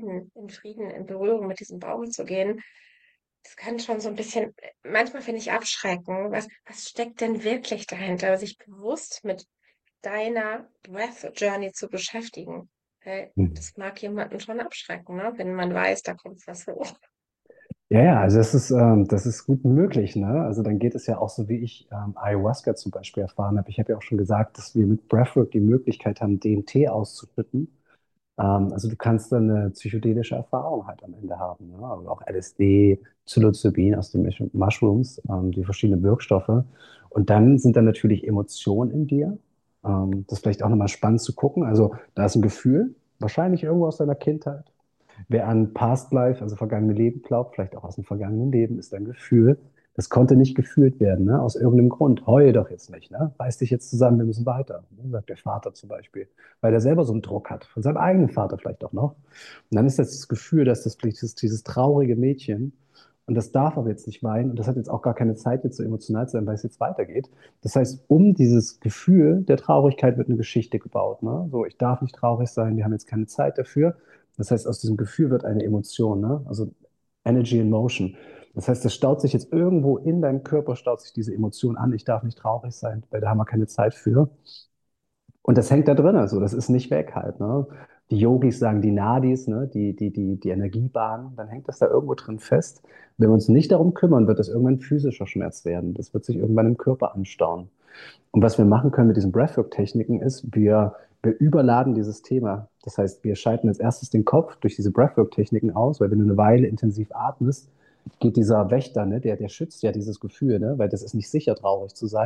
in Berührung mit diesem Baum zu gehen. Das kann schon so ein bisschen, manchmal finde ich abschrecken. Was steckt denn wirklich dahinter, sich bewusst mit deiner Breath Journey zu beschäftigen? Weil Mhm. das mag jemanden schon abschrecken, ne? Wenn man weiß, da kommt was hoch. Ja, ja, also das ist gut möglich, ne? Also dann geht es ja auch so, wie ich Ayahuasca zum Beispiel erfahren habe. Ich habe ja auch schon gesagt, dass wir mit Breathwork die Möglichkeit haben, DMT auszuschütten. Also du kannst dann eine psychedelische Erfahrung halt am Ende haben, ne? Also auch LSD, Psilocybin aus den Mushrooms, die verschiedenen Wirkstoffe. Und dann sind dann natürlich Emotionen in dir. Das ist vielleicht auch nochmal spannend zu gucken. Also da ist ein Gefühl, wahrscheinlich irgendwo aus deiner Kindheit. Wer an Past Life, also vergangene Leben glaubt, vielleicht auch aus dem vergangenen Leben, ist ein Gefühl, das konnte nicht gefühlt werden, ne? Aus irgendeinem Grund. Heul doch jetzt nicht, ne? Reiß dich jetzt zusammen, wir müssen weiter, ne? Sagt der Vater zum Beispiel, weil der selber so einen Druck hat, von seinem eigenen Vater vielleicht auch noch. Und dann ist das Gefühl, dass das vielleicht dieses traurige Mädchen, und das darf aber jetzt nicht weinen, und das hat jetzt auch gar keine Zeit, jetzt so emotional zu sein, weil es jetzt weitergeht. Das heißt, um dieses Gefühl der Traurigkeit wird eine Geschichte gebaut, ne? So, ich darf nicht traurig sein, wir haben jetzt keine Zeit dafür. Das heißt, aus diesem Gefühl wird eine Emotion, ne? Also Energy in Motion. Das heißt, das staut sich jetzt irgendwo in deinem Körper, staut sich diese Emotion an. Ich darf nicht traurig sein, weil da haben wir keine Zeit für. Und das hängt da drin, also das ist nicht weg halt, ne? Die Yogis sagen die Nadis, ne? Die Energiebahnen, dann hängt das da irgendwo drin fest. Wenn wir uns nicht darum kümmern, wird das irgendwann physischer Schmerz werden. Das wird sich irgendwann im Körper anstauen. Und was wir machen können mit diesen Breathwork-Techniken ist, wir überladen dieses Thema. Das heißt, wir schalten als erstes den Kopf durch diese Breathwork-Techniken aus, weil wenn du eine Weile intensiv atmest, geht dieser Wächter, ne, der schützt ja dieses Gefühl, ne, weil das ist nicht sicher, traurig zu sein.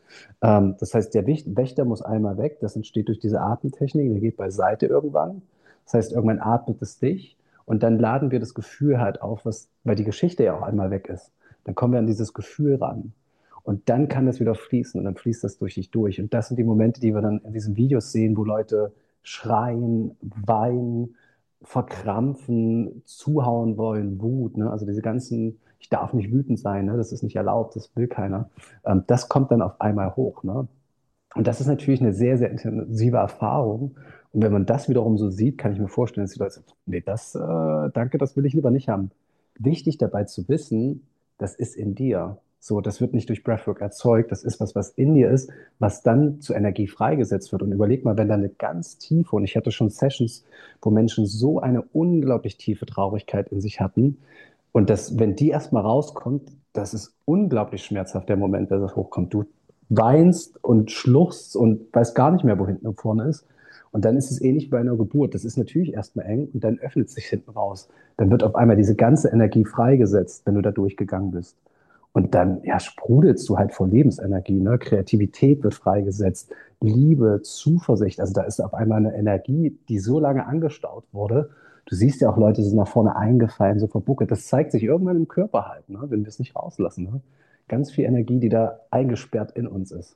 Das heißt, der Wächter muss einmal weg. Das entsteht durch diese Atemtechnik. Der geht beiseite irgendwann. Das heißt, irgendwann atmet es dich. Und dann laden wir das Gefühl halt auf, weil die Geschichte ja auch einmal weg ist. Dann kommen wir an dieses Gefühl ran. Und dann kann das wieder fließen und dann fließt das durch dich durch. Und das sind die Momente, die wir dann in diesen Videos sehen, wo Leute schreien, weinen, verkrampfen, zuhauen wollen, Wut. Ne? Also diese ganzen, ich darf nicht wütend sein, ne? Das ist nicht erlaubt, das will keiner. Das kommt dann auf einmal hoch. Ne? Und das ist natürlich eine sehr, sehr intensive Erfahrung. Und wenn man das wiederum so sieht, kann ich mir vorstellen, dass die Leute sagen, nee, danke, das will ich lieber nicht haben. Wichtig dabei zu wissen, das ist in dir. So, das wird nicht durch Breathwork erzeugt, das ist was, was in dir ist, was dann zur Energie freigesetzt wird. Und überleg mal, wenn da eine ganz tiefe, und ich hatte schon Sessions, wo Menschen so eine unglaublich tiefe Traurigkeit in sich hatten, und wenn die erstmal rauskommt, das ist unglaublich schmerzhaft, der Moment, wenn das hochkommt. Du weinst und schluchzt und weißt gar nicht mehr, wo hinten und vorne ist. Und dann ist es ähnlich wie bei einer Geburt. Das ist natürlich erstmal eng und dann öffnet sich hinten raus. Dann wird auf einmal diese ganze Energie freigesetzt, wenn du da durchgegangen bist. Und dann, ja, sprudelst du halt vor Lebensenergie, ne? Kreativität wird freigesetzt, Liebe, Zuversicht. Also da ist auf einmal eine Energie, die so lange angestaut wurde. Du siehst ja auch Leute, die sind nach vorne eingefallen, so verbuckelt. Das zeigt sich irgendwann im Körper halt, ne? Wenn wir es nicht rauslassen. Ne? Ganz viel Energie, die da eingesperrt in uns ist.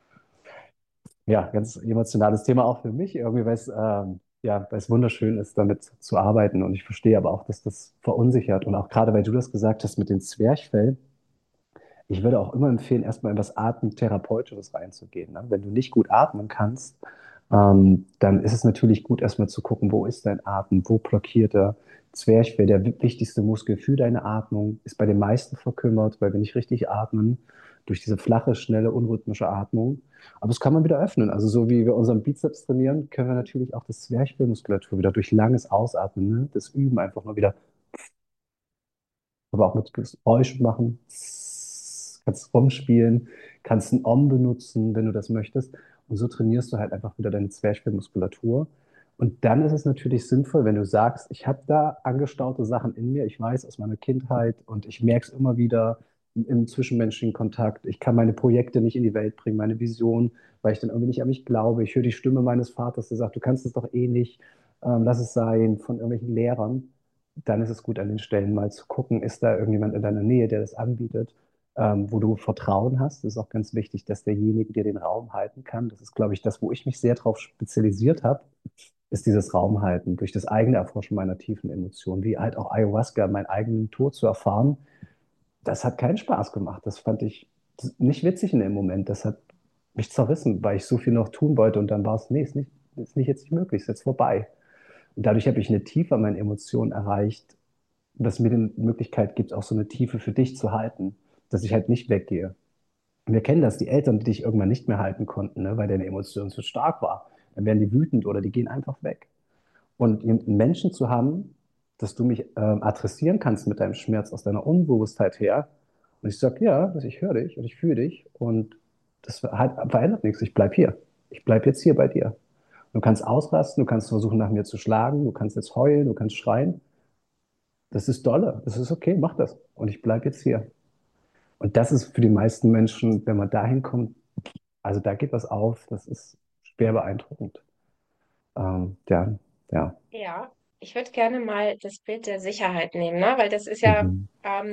Ja, ganz emotionales Thema auch für mich, irgendwie, ja, weil es wunderschön ist, damit zu arbeiten. Und ich verstehe aber auch, dass das verunsichert. Und auch gerade, weil du das gesagt hast mit dem Zwerchfell, ich würde auch immer empfehlen, erstmal in was Atemtherapeutisches reinzugehen. Ne? Wenn du nicht gut atmen kannst, dann ist es natürlich gut, erstmal zu gucken, wo ist dein Atem, wo blockiert er. Zwerchfell, der wichtigste Muskel für deine Atmung, ist bei den meisten verkümmert, weil wir nicht richtig atmen, durch diese flache, schnelle, unrhythmische Atmung. Aber das kann man wieder öffnen. Also so wie wir unseren Bizeps trainieren, können wir natürlich auch das Zwerchfellmuskulatur wieder durch langes Ausatmen, ne? Das Üben einfach mal wieder, aber auch mit Geräuschen machen. Kannst rumspielen, kannst ein Om benutzen, wenn du das möchtest. Und so trainierst du halt einfach wieder deine Zwerchfellmuskulatur. Und dann ist es natürlich sinnvoll, wenn du sagst, ich habe da angestaute Sachen in mir, ich weiß aus meiner Kindheit und ich merke es immer wieder im zwischenmenschlichen Kontakt. Ich kann meine Projekte nicht in die Welt bringen, meine Vision, weil ich dann irgendwie nicht an mich glaube. Ich höre die Stimme meines Vaters, der sagt, du kannst es doch eh nicht, lass es sein, von irgendwelchen Lehrern. Dann ist es gut, an den Stellen mal zu gucken, ist da irgendjemand in deiner Nähe, der das anbietet, wo du Vertrauen hast. Das ist auch ganz wichtig, dass derjenige dir den Raum halten kann. Das ist, glaube ich, das, wo ich mich sehr darauf spezialisiert habe, ist dieses Raumhalten durch das eigene Erforschen meiner tiefen Emotionen, wie halt auch Ayahuasca, meinen eigenen Tod zu erfahren. Das hat keinen Spaß gemacht. Das fand ich nicht witzig in dem Moment. Das hat mich zerrissen, weil ich so viel noch tun wollte und dann war es, nee, ist nicht jetzt nicht möglich, ist jetzt vorbei. Und dadurch habe ich eine Tiefe an meinen Emotionen erreicht, dass mir die Möglichkeit gibt, auch so eine Tiefe für dich zu halten, dass ich halt nicht weggehe. Und wir kennen das, die Eltern, die dich irgendwann nicht mehr halten konnten, ne, weil deine Emotion zu stark war. Dann werden die wütend oder die gehen einfach weg. Und einen Menschen zu haben, dass du mich adressieren kannst mit deinem Schmerz aus deiner Unbewusstheit her. Und ich sage, ja, ich höre dich und ich fühle dich und das halt, verändert nichts. Ich bleibe hier. Ich bleibe jetzt hier bei dir. Du kannst ausrasten, du kannst versuchen, nach mir zu schlagen, du kannst jetzt heulen, du kannst schreien. Das ist dolle, das ist okay, mach das. Und ich bleibe jetzt hier. Und das ist für die meisten Menschen, wenn man dahin kommt, also da geht was auf, das ist schwer beeindruckend. Ja, ja. Ja, ich würde gerne mal das Bild der Sicherheit nehmen, ne? Weil das ist ja, Mhm.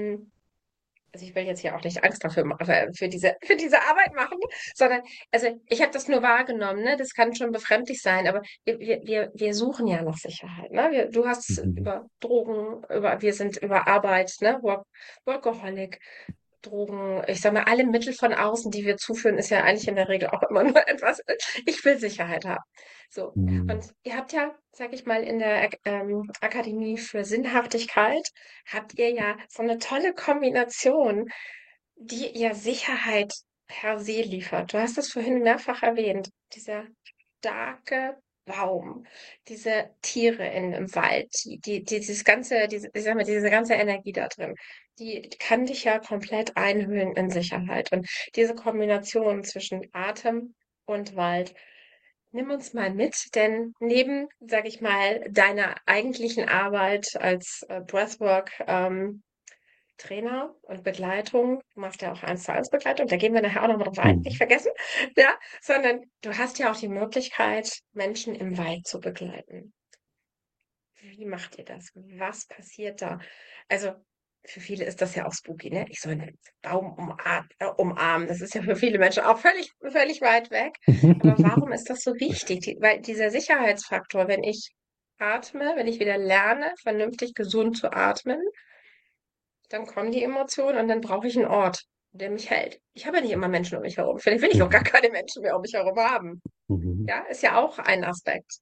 also ich will jetzt hier auch nicht Angst dafür für diese Arbeit machen, sondern, also ich habe das nur wahrgenommen, ne? Das kann schon befremdlich sein, aber wir suchen ja nach Sicherheit, ne? Du hast Mhm. über Drogen, wir sind über Arbeit, ne? Workaholic, Drogen, ich sag mal, alle Mittel von außen, die wir zuführen, ist ja eigentlich in der Regel auch immer nur etwas, ich will Sicherheit haben. So. Mhm. Und ihr habt ja, sag ich mal, in der Akademie für Sinnhaftigkeit, habt ihr ja so eine tolle Kombination, die ja Sicherheit per se liefert. Du hast es vorhin mehrfach erwähnt, dieser starke Baum, diese Tiere im Wald, dieses ganze, ich sag mal, diese ganze Energie da drin, die kann dich ja komplett einhüllen in Sicherheit. Und diese Kombination zwischen Atem und Wald, nimm uns mal mit, denn neben, sag ich mal, deiner eigentlichen Arbeit als Breathwork Trainer und Begleitung. Du machst ja auch 1:1 Begleitung, da gehen wir nachher auch noch mal drauf ein, nicht Mhm. vergessen, ja, sondern du hast ja auch die Möglichkeit, Menschen im Wald zu begleiten. Wie macht ihr das? Was passiert da? Also, für viele ist das ja auch spooky, ne? Ich soll 'nen Baum umarmen. Das ist ja für viele Menschen auch völlig weit weg. Aber warum ist das so wichtig? Weil dieser Sicherheitsfaktor, wenn ich atme, wenn ich wieder lerne, vernünftig gesund zu atmen, dann kommen die Emotionen und dann brauche ich einen Ort, der mich hält. Ich habe ja nicht immer Menschen um mich herum. Vielleicht will ich auch gar Mhm. keine Menschen mehr um mich herum haben. Mhm. Ja, ist ja auch ein Aspekt.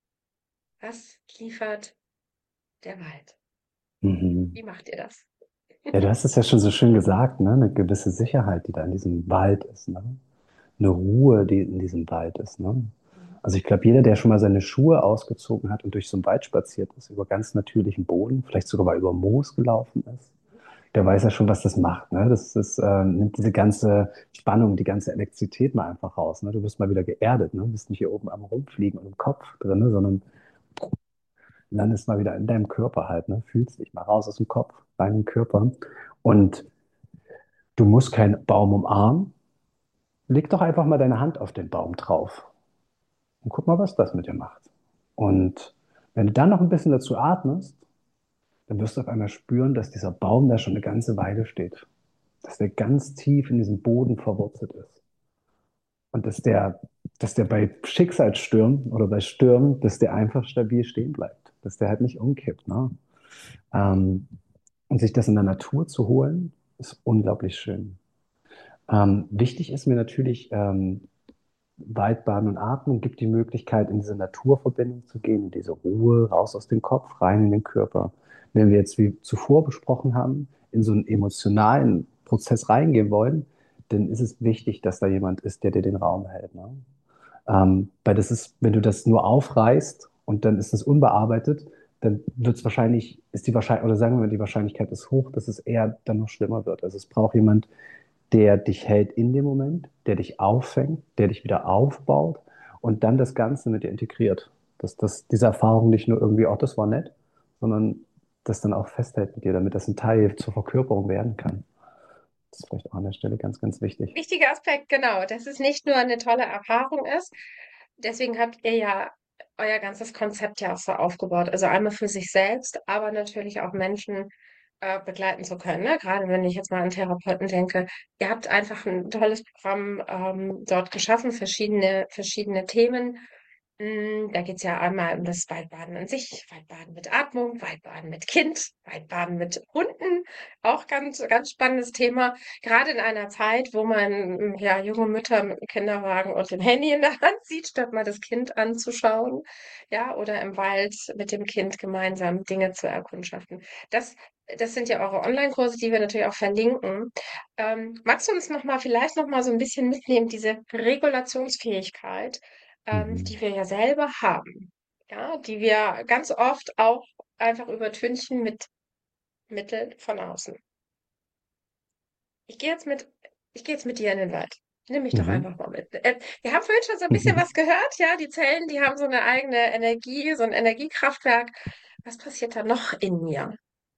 Was liefert der Wald? Mhm. Wie macht ihr das? Ja, du hast es ja schon so schön gesagt, ne? Eine gewisse Sicherheit, die da in diesem Wald ist, ne? Eine Ruhe, die in diesem Wald ist, ne? Mhm. Also ich glaube, jeder, der schon mal seine Schuhe ausgezogen hat und durch so einen Wald spaziert ist, über ganz natürlichen Boden, vielleicht sogar mal über Moos gelaufen ist, der weiß ja schon, was das macht, ne? Das nimmt diese ganze Spannung, die ganze Elektrizität mal einfach raus, ne? Du bist mal wieder geerdet, ne? Du bist nicht hier oben am Rumfliegen und im Kopf drin, ne? Sondern landest mal wieder in deinem Körper halt, ne? Fühlst dich mal raus aus dem Kopf, rein in den Körper. Und du musst keinen Baum umarmen. Leg doch einfach mal deine Hand auf den Baum drauf und guck mal, was das mit dir macht. Und wenn du dann noch ein bisschen dazu atmest, dann wirst du auf einmal spüren, dass dieser Baum da schon eine ganze Weile steht. Dass der ganz tief in diesem Boden verwurzelt ist. Und dass der bei Schicksalsstürmen oder bei Stürmen, dass der einfach stabil stehen bleibt. Dass der halt nicht umkippt. Ne? Ähm, und sich das in der Natur zu holen, ist unglaublich schön. Wichtig ist mir natürlich, Waldbaden und Atmung gibt die Möglichkeit, in diese Naturverbindung zu gehen, in diese Ruhe, raus aus dem Kopf, rein in den Körper. Wenn wir jetzt, wie zuvor besprochen haben, in so einen emotionalen Prozess reingehen wollen, dann ist es wichtig, dass da jemand ist, der dir den Raum hält. Ne? Weil das ist, wenn du das nur aufreißt und dann ist es unbearbeitet, dann wird es wahrscheinlich, ist die Wahrscheinlichkeit, oder sagen wir mal, die Wahrscheinlichkeit ist hoch, dass es eher dann noch schlimmer wird. Also es braucht jemand, der dich hält in dem Moment, der dich auffängt, der dich wieder aufbaut und dann das Ganze mit dir integriert. Dass diese Erfahrung nicht nur irgendwie, oh, das war nett, sondern das dann auch festhält mit dir, damit das ein Teil zur Verkörperung werden kann. Das ist vielleicht auch an der Stelle ganz, ganz wichtig. Wichtiger Aspekt, genau, dass es nicht nur eine tolle Erfahrung ist. Deswegen habt ihr ja euer ganzes Konzept ja auch so aufgebaut. Also einmal für sich selbst, aber natürlich auch Menschen begleiten zu können. Ne? Gerade wenn ich jetzt mal an Therapeuten denke. Ihr habt einfach ein tolles Programm dort geschaffen, verschiedene Themen. Da geht es ja einmal um das Waldbaden an sich, Waldbaden mit Atmung, Waldbaden mit Kind, Waldbaden mit Hunden. Auch ganz spannendes Thema. Gerade in einer Zeit, wo man ja junge Mütter mit dem Kinderwagen und dem Handy in der Hand sieht, statt mal das Kind anzuschauen, ja, oder im Wald mit dem Kind gemeinsam Dinge zu erkundschaften. Das sind ja eure Online-Kurse, die wir natürlich auch verlinken. Magst du uns vielleicht noch mal so ein bisschen mitnehmen, diese Regulationsfähigkeit, Mhm. die wir ja selber haben, ja, die wir ganz oft auch einfach übertünchen mit Mitteln von außen. Ich gehe jetzt mit, ich gehe jetzt mit dir in den Wald. Nimm mich doch Mhm. einfach mal mit. Wir haben vorhin schon so ein bisschen was gehört, ja, die Zellen, die haben so eine eigene Energie, so ein Energiekraftwerk. Was passiert da noch in mir?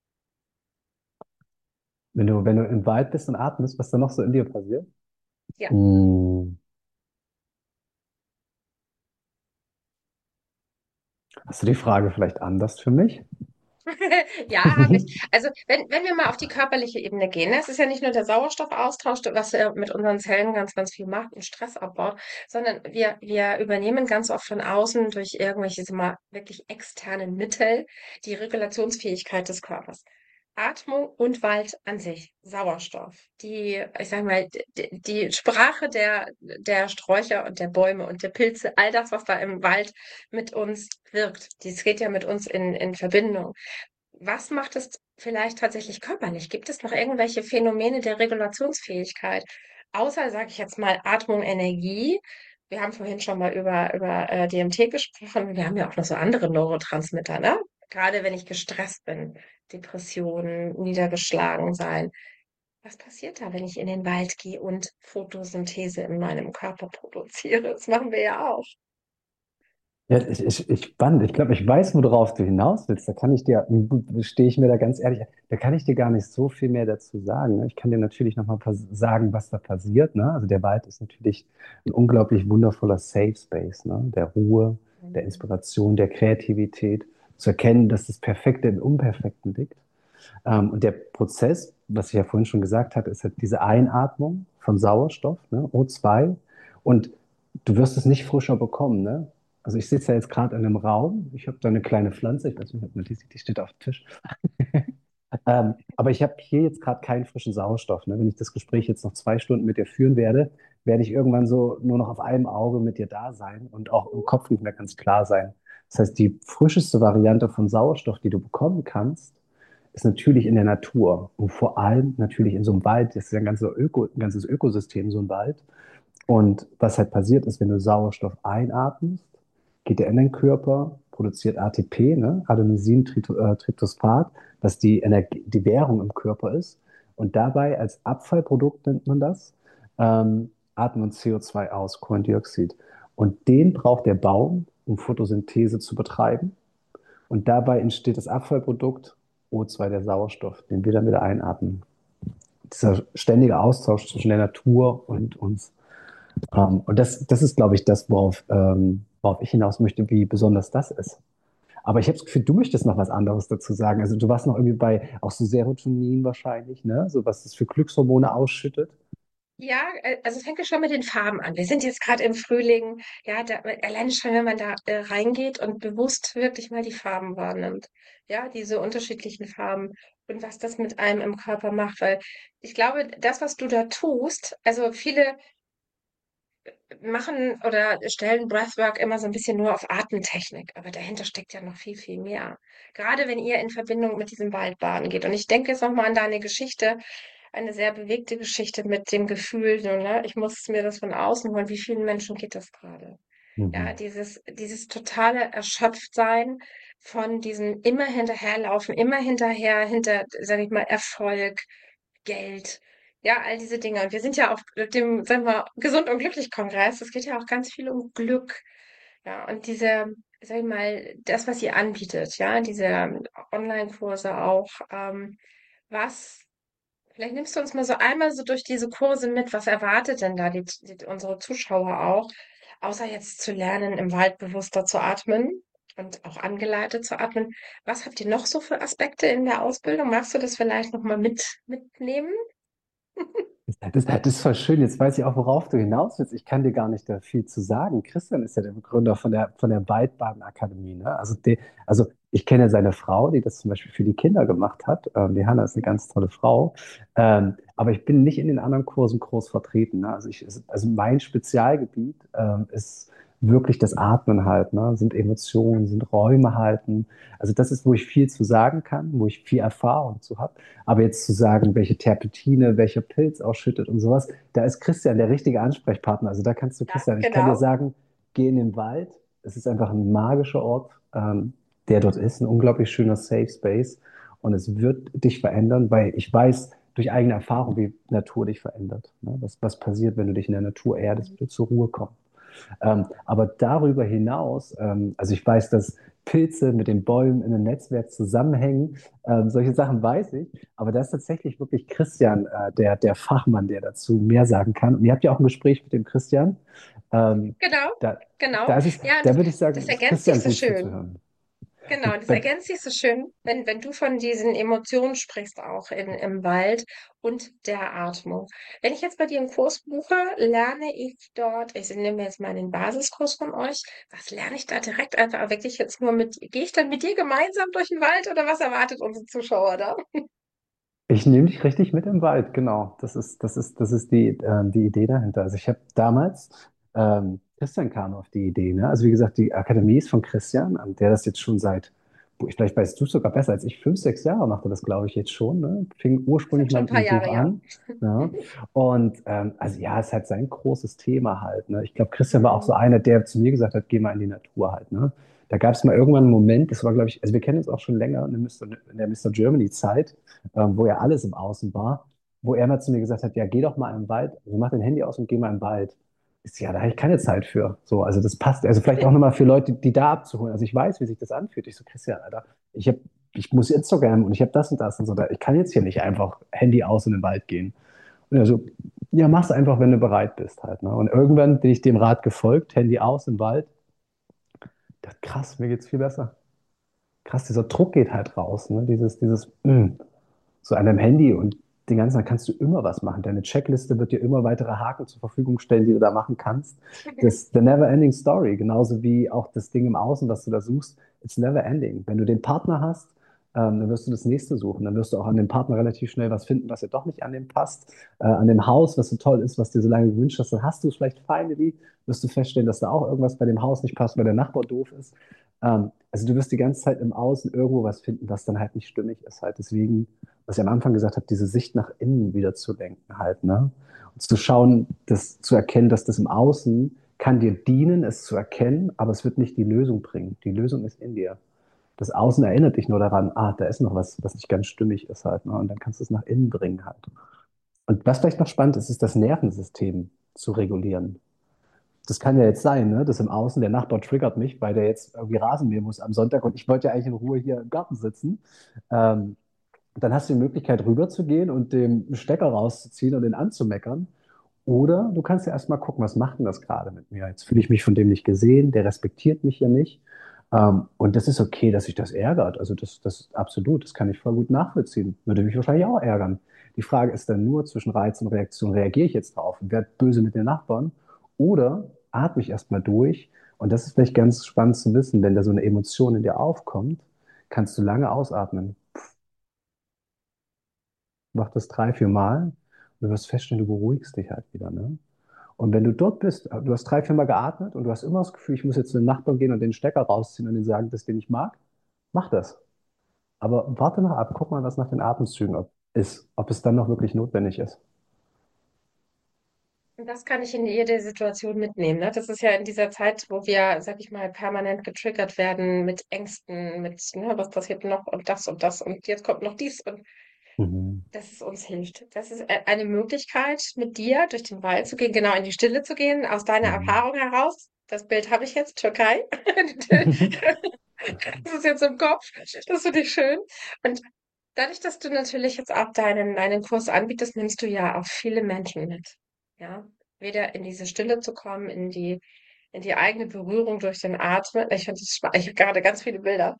Wenn du im Wald bist und atmest, was da noch so in dir passiert? Ja. Mm. Hast du die Frage vielleicht anders für mich? Ja, habe ich. Also wenn wir mal auf die körperliche Ebene gehen, ne, es ist ja nicht nur der Sauerstoffaustausch, was er mit unseren Zellen ganz viel macht und Stress abbaut, sondern wir übernehmen ganz oft von außen durch irgendwelche, sag mal, wirklich externen Mittel die Regulationsfähigkeit des Körpers. Atmung und Wald an sich, Sauerstoff, ich sag mal, die Sprache der Sträucher und der Bäume und der Pilze, all das, was da im Wald mit uns wirkt, dies geht ja mit uns in Verbindung. Was macht es vielleicht tatsächlich körperlich? Gibt es noch irgendwelche Phänomene der Regulationsfähigkeit? Außer, sage ich jetzt mal, Atmung, Energie. Wir haben vorhin schon mal über DMT gesprochen. Wir haben ja auch noch so andere Neurotransmitter, ne? Gerade wenn ich gestresst bin, Depressionen, niedergeschlagen sein. Was passiert da, wenn ich in den Wald gehe und Photosynthese in meinem Körper produziere? Das machen wir ja auch. Ja, spannend. Ich glaube, ich weiß, worauf du hinaus willst. Da kann ich dir, stehe ich mir da ganz ehrlich, da kann ich dir gar nicht so viel mehr dazu sagen. Ne? Ich kann dir natürlich nochmal sagen, was da passiert. Ne? Also der Wald ist natürlich ein unglaublich wundervoller Safe Space, ne? Der Ruhe, der Mhm. Inspiration, der Kreativität, zu erkennen, dass das Perfekte im Unperfekten liegt. Und der Prozess, was ich ja vorhin schon gesagt hatte, ist halt diese Einatmung von Sauerstoff, ne, O2. Und du wirst es nicht frischer bekommen. Ne? Also ich sitze ja jetzt gerade in einem Raum, ich habe da eine kleine Pflanze, ich weiß nicht, ob man die sieht, die steht auf dem Tisch. Aber ich habe hier jetzt gerade keinen frischen Sauerstoff. Ne? Wenn ich das Gespräch jetzt noch 2 Stunden mit dir führen werde, werde ich irgendwann so nur noch auf einem Auge mit dir da sein und auch im Kopf nicht mehr ganz klar sein. Das heißt, die frischeste Variante von Sauerstoff, die du bekommen kannst, ist natürlich in der Natur und vor allem natürlich in so einem Wald. Das ist ja ein ganzes Ökosystem, so ein Wald. Und was halt passiert ist, wenn du Sauerstoff einatmest, geht der in den Körper, produziert ATP, ne? Tryptophat, was die Energie, die Währung im Körper ist. Und dabei als Abfallprodukt nennt man das, atmen CO2 aus, Kohlendioxid. Und den braucht der Baum, um Photosynthese zu betreiben. Und dabei entsteht das Abfallprodukt O2, der Sauerstoff, den wir dann wieder einatmen. Dieser ständige Austausch zwischen der Natur und uns. Und das ist, glaube ich, das, worauf ich hinaus möchte, wie besonders das ist. Aber ich habe das Gefühl, du möchtest noch was anderes dazu sagen. Also du warst noch irgendwie bei auch so Serotonin wahrscheinlich, ne? So was das für Glückshormone ausschüttet. Ja, also es fängt ja schon mit den Farben an. Wir sind jetzt gerade im Frühling, ja, da, alleine schon, wenn man da reingeht und bewusst wirklich mal die Farben wahrnimmt. Ja, diese unterschiedlichen Farben und was das mit einem im Körper macht, weil ich glaube, das, was du da tust, also viele machen oder stellen Breathwork immer so ein bisschen nur auf Atemtechnik, aber dahinter steckt ja noch viel, viel mehr. Gerade wenn ihr in Verbindung mit diesem Waldbaden geht. Und ich denke jetzt nochmal an deine Geschichte, eine sehr bewegte Geschichte mit dem Gefühl, so, ne, ich muss mir das von außen holen. Wie vielen Menschen geht das gerade? Ja, Mhm. dieses totale Erschöpftsein von diesem immer hinterherlaufen, immer hinter, sag ich mal, Erfolg, Geld, ja, all diese Dinge. Und wir sind ja auf dem, sagen wir, Gesund und Glücklich Kongress. Es geht ja auch ganz viel um Glück. Ja, und diese, sag ich mal, das, was ihr anbietet, ja, diese Online-Kurse auch, was, vielleicht nimmst du uns mal so einmal so durch diese Kurse mit, was erwartet denn da unsere Zuschauer auch, außer jetzt zu lernen, im Wald bewusster zu atmen und auch angeleitet zu atmen. Was habt ihr noch so für Aspekte in der Ausbildung? Magst du das vielleicht nochmal mitnehmen? Das ist voll schön. Jetzt weiß ich auch, worauf du hinaus willst. Ich kann dir gar nicht da viel zu sagen. Christian ist ja der Begründer von der Waldbadenakademie. Ne? Also ich kenne seine Frau, die das zum Beispiel für die Kinder gemacht hat. Die Hanna ist eine ganz tolle Frau. Aber ich bin nicht in den anderen Kursen groß vertreten. Ne? Also mein Spezialgebiet ist wirklich das Atmen halt, ne? Sind Emotionen, sind Räume halten. Also das ist, wo ich viel zu sagen kann, wo ich viel Erfahrung zu habe. Aber jetzt zu sagen, welche Terpentine, welcher Pilz ausschüttet und sowas, da ist Christian der richtige Ansprechpartner. Also da kannst du, Ja, Christian, ich kann dir genau. sagen, geh in den Wald. Es ist einfach ein magischer Ort, der dort ist, ein unglaublich schöner Safe Space. Und es wird dich verändern, weil ich weiß durch eigene Erfahrung, wie Natur dich verändert. Ne? Was passiert, wenn du dich in der Natur erdest, Mhm. wieder zur Ruhe kommst. Aber darüber hinaus, also ich weiß, dass Pilze mit den Bäumen in einem Netzwerk zusammenhängen. Solche Sachen weiß ich. Aber da ist tatsächlich wirklich Christian, der Fachmann, der dazu mehr sagen kann. Und ihr habt ja auch ein Gespräch mit dem Christian. Ähm, Genau, da, genau. Ja, und da würde ich sagen, das ist ergänzt sich Christian so gut schön. zuzuhören. Genau, Und das ergänzt sich so schön, wenn du von diesen Emotionen sprichst, auch im Wald und der Atmung. Wenn ich jetzt bei dir einen Kurs buche, lerne ich dort, ich nehme jetzt mal den Basiskurs von euch, was lerne ich da direkt einfach wirklich jetzt nur gehe ich dann mit dir gemeinsam durch den Wald oder was erwartet unsere Zuschauer da? ich nehme dich richtig mit im Wald, genau. Das ist die Idee dahinter. Also ich habe damals, Christian kam auf die Idee, ne? Also wie gesagt, die Akademie ist von Christian, der das jetzt schon seit, vielleicht weißt du es sogar besser als ich, 5, 6 Jahre macht er das, glaube ich, jetzt schon, ne? Fing Das ursprünglich sind mal schon ein mit paar einem Buch Jahre, ja. an. Ja. Und also ja, es ist halt sein großes Thema halt. Ne? Ich glaube, Christian war auch so Mhm. einer, der zu mir gesagt hat, geh mal in die Natur halt. Ne? Da gab es mal irgendwann einen Moment, das war, glaube ich, also wir kennen uns auch schon länger in der Mr. Germany-Zeit, wo ja alles im Außen war, wo er mal zu mir gesagt hat, ja, geh doch mal im Wald, also mach dein Handy aus und geh mal im Wald. ja, da habe ich keine Zeit für. So, also das passt, also vielleicht auch nochmal für Leute, die da abzuholen. Also ich weiß, wie sich das anfühlt. Ich so, Christian, Alter, ich habe, ich muss Instagram und ich habe das und das und so. Ich kann jetzt hier nicht einfach Handy aus in den Wald gehen. Und er so, ja, mach's einfach, wenn du bereit bist halt. Ne? Und irgendwann bin ich dem Rat gefolgt, Handy aus im Wald. Ich dachte, krass, mir geht's viel besser. Krass, dieser Druck geht halt raus. Ne? So an deinem Handy und den ganzen Tag kannst du immer was machen. Deine Checkliste wird dir immer weitere Haken zur Verfügung stellen, die du da machen kannst. Das ist the never ending story, genauso wie auch das Ding im Außen, was du da suchst. It's never ending. Wenn du den Partner hast, dann wirst du das nächste suchen. Dann wirst du auch an dem Partner relativ schnell was finden, was dir doch nicht an dem passt. An dem Haus, was so toll ist, was dir so lange gewünscht hast, dann hast du es vielleicht finally, wirst du feststellen, dass da auch irgendwas bei dem Haus nicht passt, weil der Nachbar doof ist. Also du wirst die ganze Zeit im Außen irgendwo was finden, was dann halt nicht stimmig ist halt. Deswegen, was ich am Anfang gesagt habe, diese Sicht nach innen wieder zu lenken halt, ne? Und zu schauen, das zu erkennen, dass das im Außen kann dir dienen, es zu erkennen, aber es wird nicht die Lösung bringen. Die Lösung ist in dir. Das Außen erinnert dich nur daran, da ist noch was, was nicht ganz stimmig ist halt, ne? Und dann kannst du es nach innen bringen halt. Und was vielleicht noch spannend ist, ist das Nervensystem zu regulieren. Das kann ja jetzt sein, ne? Dass im Außen der Nachbar triggert mich, weil der jetzt irgendwie Rasen mähen muss am Sonntag und ich wollte ja eigentlich in Ruhe hier im Garten sitzen. Ähm, Dann hast du die Möglichkeit, rüberzugehen und den Stecker rauszuziehen und den anzumeckern. Oder du kannst ja erstmal gucken, was macht denn das gerade mit mir? Jetzt fühle ich mich von dem nicht gesehen, der respektiert mich ja nicht. Und das ist okay, dass sich das ärgert. Also das absolut, das kann ich voll gut nachvollziehen. Würde mich wahrscheinlich auch ärgern. Die Frage ist dann nur zwischen Reiz und Reaktion, reagiere ich jetzt drauf und werde böse mit den Nachbarn? Oder atme ich erstmal durch? Und das ist vielleicht ganz spannend zu wissen, wenn da so eine Emotion in dir aufkommt, kannst du lange ausatmen. Mach das 3, 4 Mal und du wirst feststellen, du beruhigst dich halt wieder. Ne? Und wenn du dort bist, du hast 3, 4 Mal geatmet und du hast immer das Gefühl, ich muss jetzt zu den Nachbarn gehen und den Stecker rausziehen und denen sagen, dass ich den nicht mag, mach das. Aber warte noch ab, guck mal, was nach den Atemzügen ist, ob es dann noch wirklich notwendig ist. Und das kann ich in jede Situation mitnehmen, ne? Das ist ja in dieser Zeit, wo wir, sag ich mal, permanent getriggert werden mit Ängsten, mit, ne, was passiert noch und das und jetzt kommt noch dies und Mhm. dass es uns hilft. Das ist eine Möglichkeit, mit dir durch den Wald zu gehen, genau in die Stille zu gehen, aus deiner Mhm. Erfahrung heraus. Das Bild habe ich jetzt, Türkei. Das ist jetzt im Kopf. Das finde ich schön. Und dadurch, dass du natürlich jetzt auch deinen Kurs anbietest, nimmst du ja auch viele Menschen mit. Ja, wieder in diese Stille zu kommen, in die eigene Berührung durch den Atmen. Ich finde das spannend. Ich habe gerade ganz viele Bilder.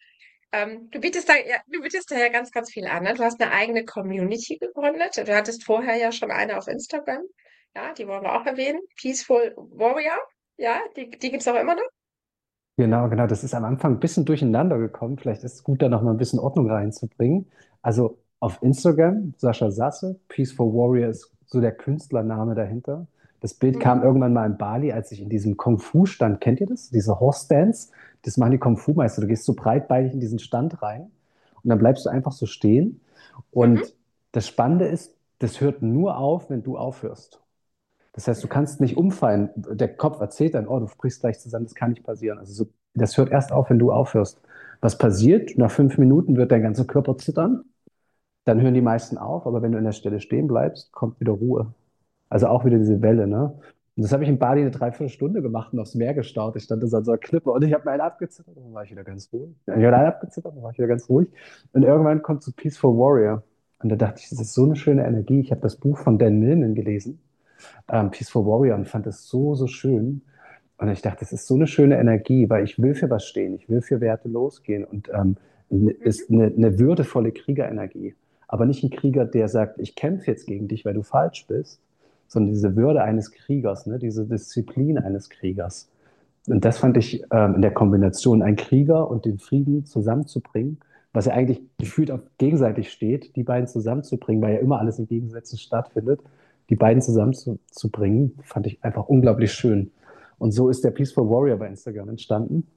Du bietest da ja ganz, ganz viel an, ne? Du hast eine eigene Community gegründet. Du hattest vorher ja schon eine auf Instagram. Ja, die wollen wir auch erwähnen. Peaceful Warrior. Ja, die gibt's auch immer noch. Genau, genau. Das ist am Anfang ein bisschen durcheinander gekommen. Vielleicht ist es gut, da noch mal ein bisschen Ordnung reinzubringen. Also auf Instagram, Sascha Sasse, Peaceful Warrior ist so der Künstlername dahinter. Das Bild kam Mhm. irgendwann mal in Bali, als ich in diesem Kung-Fu stand. Kennt ihr das? Diese Horse Dance? Das machen die Kung-Fu-Meister. Du gehst so breitbeinig in diesen Stand rein und dann bleibst du einfach so stehen. Mhm. Und das Spannende ist, das hört nur auf, wenn du aufhörst. Das heißt, du Mhm. kannst nicht umfallen. Der Kopf erzählt dann, oh, du brichst gleich zusammen, das kann nicht passieren. Also so, das hört erst auf, wenn du aufhörst. Was passiert? Nach 5 Minuten wird dein ganzer Körper zittern. Dann hören die meisten auf, aber wenn du an der Stelle stehen bleibst, kommt wieder Ruhe. Also auch wieder diese Welle, ne? Und das habe ich in Bali eine Dreiviertelstunde gemacht und aufs Meer gestarrt. Ich stand da so an so einer Klippe und ich habe mir einen abgezittert und dann war ich wieder ganz ruhig. Ich habe einen abgezittert und dann war ich wieder ganz ruhig. Und irgendwann kommt so Peaceful Warrior. Und da dachte ich, das ist so eine schöne Energie. Ich habe das Buch von Dan Millman gelesen, Peaceful Warrior, und fand es so, so schön. Und ich dachte, das ist so eine schöne Energie, weil ich will für was stehen, ich will für Werte losgehen und Mhm. ist eine würdevolle Kriegerenergie. Aber nicht ein Krieger, der sagt, ich kämpfe jetzt gegen dich, weil du falsch bist, sondern diese Würde eines Kriegers, ne, diese Disziplin eines Kriegers. Und das fand ich in der Kombination, einen Krieger und den Frieden zusammenzubringen, was ja eigentlich gefühlt auf gegenseitig steht, die beiden zusammenzubringen, weil ja immer alles in Gegensätzen stattfindet, die beiden zusammenzubringen, fand ich einfach unglaublich schön. Und so ist der Peaceful Warrior bei Instagram entstanden.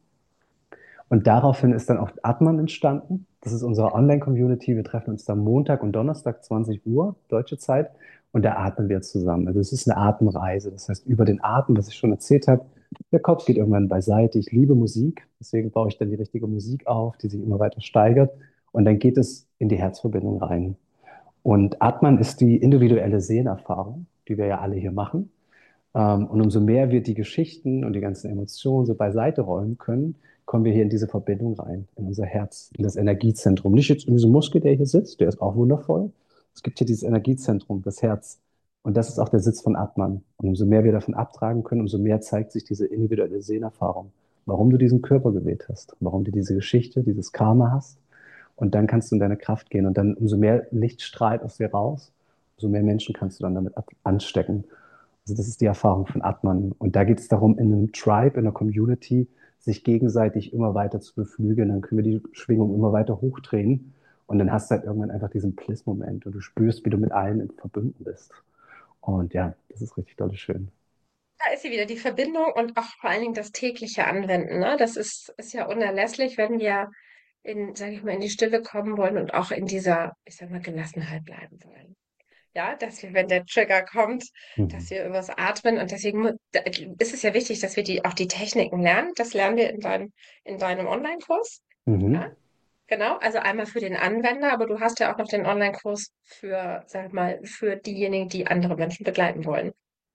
Und daraufhin ist dann auch Atman entstanden. Das ist unsere Online-Community. Wir treffen uns dann Montag und Donnerstag 20 Uhr, deutsche Zeit. Und da atmen wir zusammen. Also es ist eine Atemreise. Das heißt, über den Atem, was ich schon erzählt habe, der Kopf geht irgendwann beiseite. Ich liebe Musik. Deswegen baue ich dann die richtige Musik auf, die sich immer weiter steigert. Und dann geht es in die Herzverbindung rein. Und Atman ist die individuelle Seelerfahrung, die wir ja alle hier machen. Und umso mehr wir die Geschichten und die ganzen Emotionen so beiseite räumen können, kommen wir hier in diese Verbindung rein, in unser Herz, in das Energiezentrum. Nicht jetzt in diesem Muskel, der hier sitzt, der ist auch wundervoll. Es gibt hier dieses Energiezentrum, das Herz. Und das ist auch der Sitz von Atman. Und umso mehr wir davon abtragen können, umso mehr zeigt sich diese individuelle Seelerfahrung, warum du diesen Körper gewählt hast, warum du diese Geschichte, dieses Karma hast. Und dann kannst du in deine Kraft gehen. Und dann umso mehr Licht strahlt aus dir raus, umso mehr Menschen kannst du dann damit anstecken. Also das ist die Erfahrung von Atman. Und da geht es darum, in einem Tribe, in einer Community, sich gegenseitig immer weiter zu beflügeln. Dann können wir die Schwingung immer weiter hochdrehen. Und dann hast du halt irgendwann einfach diesen Bliss-Moment und du spürst, wie du mit allen verbunden bist. Und ja, das ist richtig toll schön. Da ist sie wieder, die Verbindung und auch vor allen Dingen das tägliche Anwenden, ne? Das ist ja unerlässlich, wenn wir sage ich mal, in die Stille kommen wollen und auch in dieser, ich sag mal, Gelassenheit bleiben wollen. Ja, dass wir, wenn der Trigger kommt, dass Mhm. wir übers Atmen und deswegen ist es ja wichtig, dass wir auch die Techniken lernen. Das lernen wir in deinem Online-Kurs. Ja, Mhm. genau. Also einmal für den Anwender, aber du hast ja auch noch den Online-Kurs für, sag mal, für diejenigen, die andere Menschen begleiten wollen.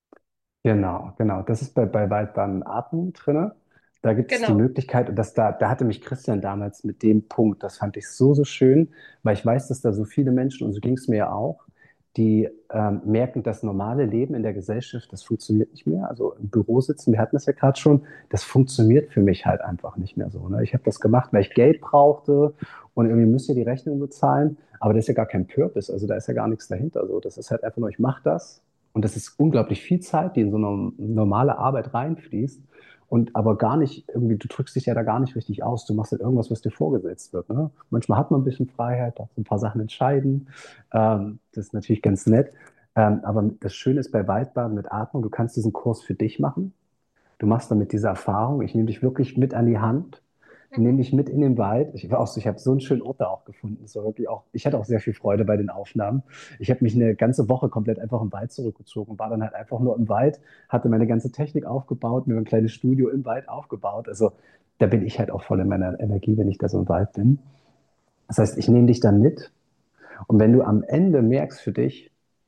Genau, genau. Das ist bei Waldbahn Atmen drinne. Da gibt es die Genau. Möglichkeit, und da hatte mich Christian damals mit dem Punkt, das fand ich so, so schön, weil ich weiß, dass da so viele Menschen, und so ging es mir ja auch, die merken, das normale Leben in der Gesellschaft, das funktioniert nicht mehr. Also im Büro sitzen, wir hatten das ja gerade schon, das funktioniert für mich halt einfach nicht mehr so. Ne? Ich habe das gemacht, weil ich Geld brauchte und irgendwie müsst ihr die Rechnung bezahlen, aber das ist ja gar kein Purpose, also da ist ja gar nichts dahinter. So. Das ist halt einfach nur, ich mache das und das ist unglaublich viel Zeit, die in so eine normale Arbeit reinfließt. Und aber gar nicht, irgendwie, du drückst dich ja da gar nicht richtig aus. Du machst halt irgendwas, was dir vorgesetzt wird. Ne? Manchmal hat man ein bisschen Freiheit, darf so ein paar Sachen entscheiden. Das ist natürlich ganz nett. Aber das Schöne ist bei Waldbaden mit Atmung, du kannst diesen Kurs für dich machen. Du machst damit diese Erfahrung. Ich nehme dich wirklich mit an die Hand, nehme Mhm. dich mit in den Wald. Ich war auch so, ich habe so einen schönen Ort da auch gefunden. Es war wirklich auch, ich hatte auch sehr viel Freude bei den Aufnahmen. Ich habe mich eine ganze Woche komplett einfach im Wald zurückgezogen, war dann halt einfach nur im Wald, hatte meine ganze Technik aufgebaut, mir ein kleines Studio im Wald aufgebaut. Also da bin ich halt auch voll in meiner Energie, wenn ich da so im Wald bin. Das heißt, ich nehme dich dann mit und wenn du am Ende merkst für dich,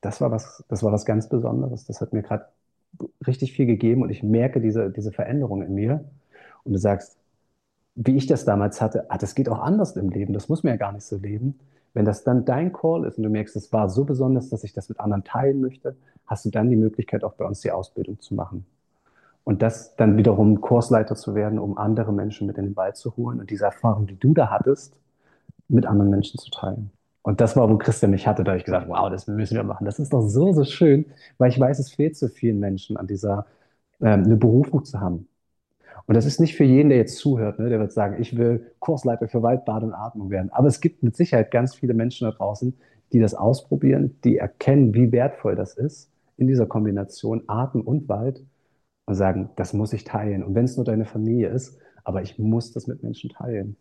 das war was ganz Besonderes, das hat mir gerade richtig viel gegeben und ich merke diese Veränderung in mir und du sagst, wie ich das damals hatte, das geht auch anders im Leben, das muss man ja gar nicht so leben. Wenn das dann dein Call ist und du merkst, es war so besonders, dass ich das mit anderen teilen möchte, hast du dann die Möglichkeit, auch bei uns die Ausbildung zu machen. Und das dann wiederum Kursleiter zu werden, um andere Menschen mit in den Wald zu holen und diese Erfahrung, die du da hattest, mit anderen Menschen zu teilen. Und das war, wo Christian mich hatte, da habe ich gesagt, wow, das müssen wir machen. Das ist doch so, so schön, weil ich weiß, es fehlt so vielen Menschen an dieser, eine Berufung zu haben. Und das ist nicht für jeden, der jetzt zuhört, ne, der wird sagen, ich will Kursleiter für Waldbad und Atmung werden. Aber es gibt mit Sicherheit ganz viele Menschen da draußen, die das ausprobieren, die erkennen, wie wertvoll das ist in dieser Kombination Atem und Wald und sagen, das muss ich teilen. Und wenn es nur deine Familie ist, aber ich muss das mit Menschen teilen.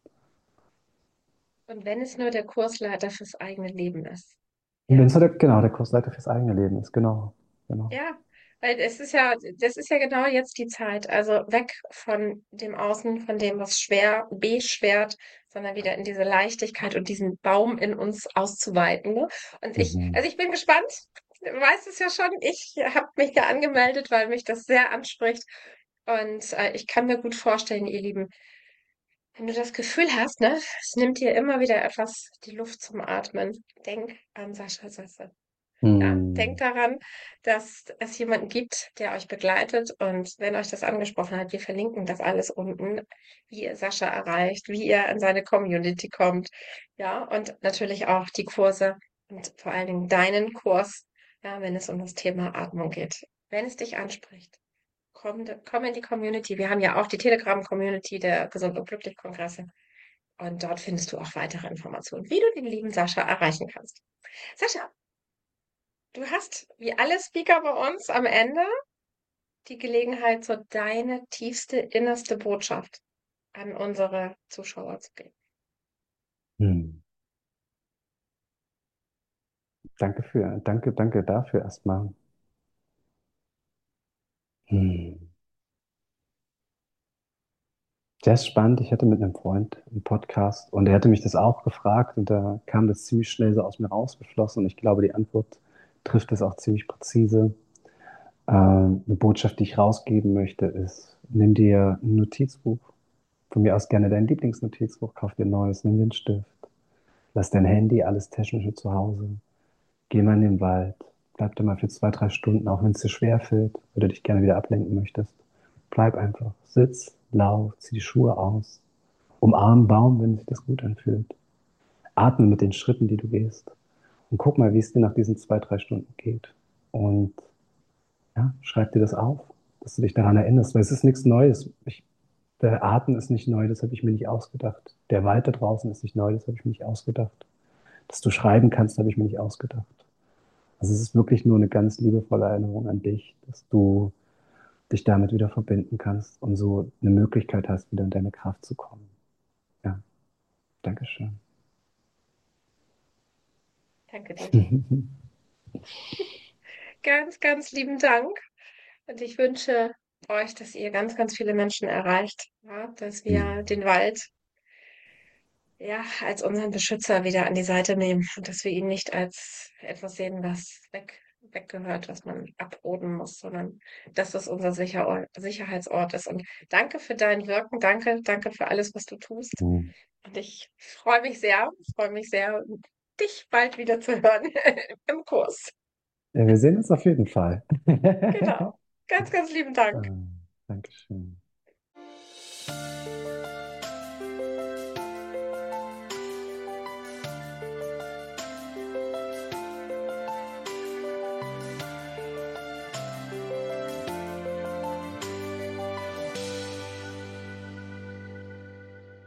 Und wenn es nur der Kursleiter fürs eigene Leben ist. Und wenn Ja. es so genau der Kursleiter fürs eigene Leben ist, genau, genau. Ja, weil das ist ja genau jetzt die Zeit. Also weg von dem Außen, von dem, was schwer, beschwert, sondern wieder in diese Leichtigkeit und diesen Baum in uns auszuweiten. Ne? Und Mhm. also ich bin gespannt. Du weißt es ja schon. Ich habe mich ja angemeldet, weil mich das sehr anspricht. Und ich kann mir gut vorstellen, ihr Lieben, wenn du das Gefühl hast, ne, es nimmt dir immer wieder etwas die Luft zum Atmen, denk an Sascha Sasse. Ja, denkt Mhm. daran, dass es jemanden gibt, der euch begleitet. Und wenn euch das angesprochen hat, wir verlinken das alles unten, wie ihr Sascha erreicht, wie ihr in seine Community kommt. Ja, und natürlich auch die Kurse und vor allen Dingen deinen Kurs, ja, wenn es um das Thema Atmung geht. Wenn es dich anspricht, komm in die Community. Wir haben ja auch die Telegram-Community der Gesund und Glücklich Kongresse. Und dort findest du auch weitere Informationen, wie du den lieben Sascha erreichen kannst. Sascha, du hast, wie alle Speaker bei uns, am Ende die Gelegenheit, so deine tiefste, innerste Botschaft an unsere Zuschauer zu geben. Mhm. Danke dafür erstmal. Mhm. Sehr spannend. Ich hatte mit einem Freund einen Podcast und er hatte mich das auch gefragt und da kam das ziemlich schnell so aus mir rausgeflossen und ich glaube, die Antwort trifft es auch ziemlich präzise. Eine Botschaft, die ich rausgeben möchte, ist, nimm dir ein Notizbuch. Von mir aus gerne dein Lieblingsnotizbuch, kauf dir ein neues, nimm den Stift. Lass dein Handy, alles Technische zu Hause. Geh mal in den Wald. Bleib da mal für 2, 3 Stunden, auch wenn es dir schwer fällt oder dich gerne wieder ablenken möchtest. Bleib einfach. Sitz, lauf, zieh die Schuhe aus. Umarm einen Baum, wenn sich das gut anfühlt. Atme mit den Schritten, die du gehst. Und guck mal, wie es dir nach diesen 2, 3 Stunden geht. Und ja, schreib dir das auf, dass du dich daran erinnerst, weil es ist nichts Neues. Der Atem ist nicht neu, das habe ich mir nicht ausgedacht. Der Wald da draußen ist nicht neu, das habe ich mir nicht ausgedacht. Dass du schreiben kannst, habe ich mir nicht ausgedacht. Also es ist wirklich nur eine ganz liebevolle Erinnerung an dich, dass du dich damit wieder verbinden kannst und so eine Möglichkeit hast, wieder in deine Kraft zu kommen. Ja, Dankeschön. Danke dir. Ganz, ganz lieben Dank. Und ich wünsche euch, dass ihr ganz, ganz viele Menschen erreicht, ja, dass wir den Wald ja als unseren Beschützer wieder an die Seite nehmen und dass wir ihn nicht als etwas sehen, was weggehört, was man abroden muss, sondern dass das unser Sicherheitsort ist. Und danke für dein Wirken, danke für alles, was du tust. Und ich freue mich sehr, dich bald wieder zu hören im Kurs. Ja, wir sehen uns auf jeden Fall. Genau. Ganz, ganz lieben Dank. Dankeschön.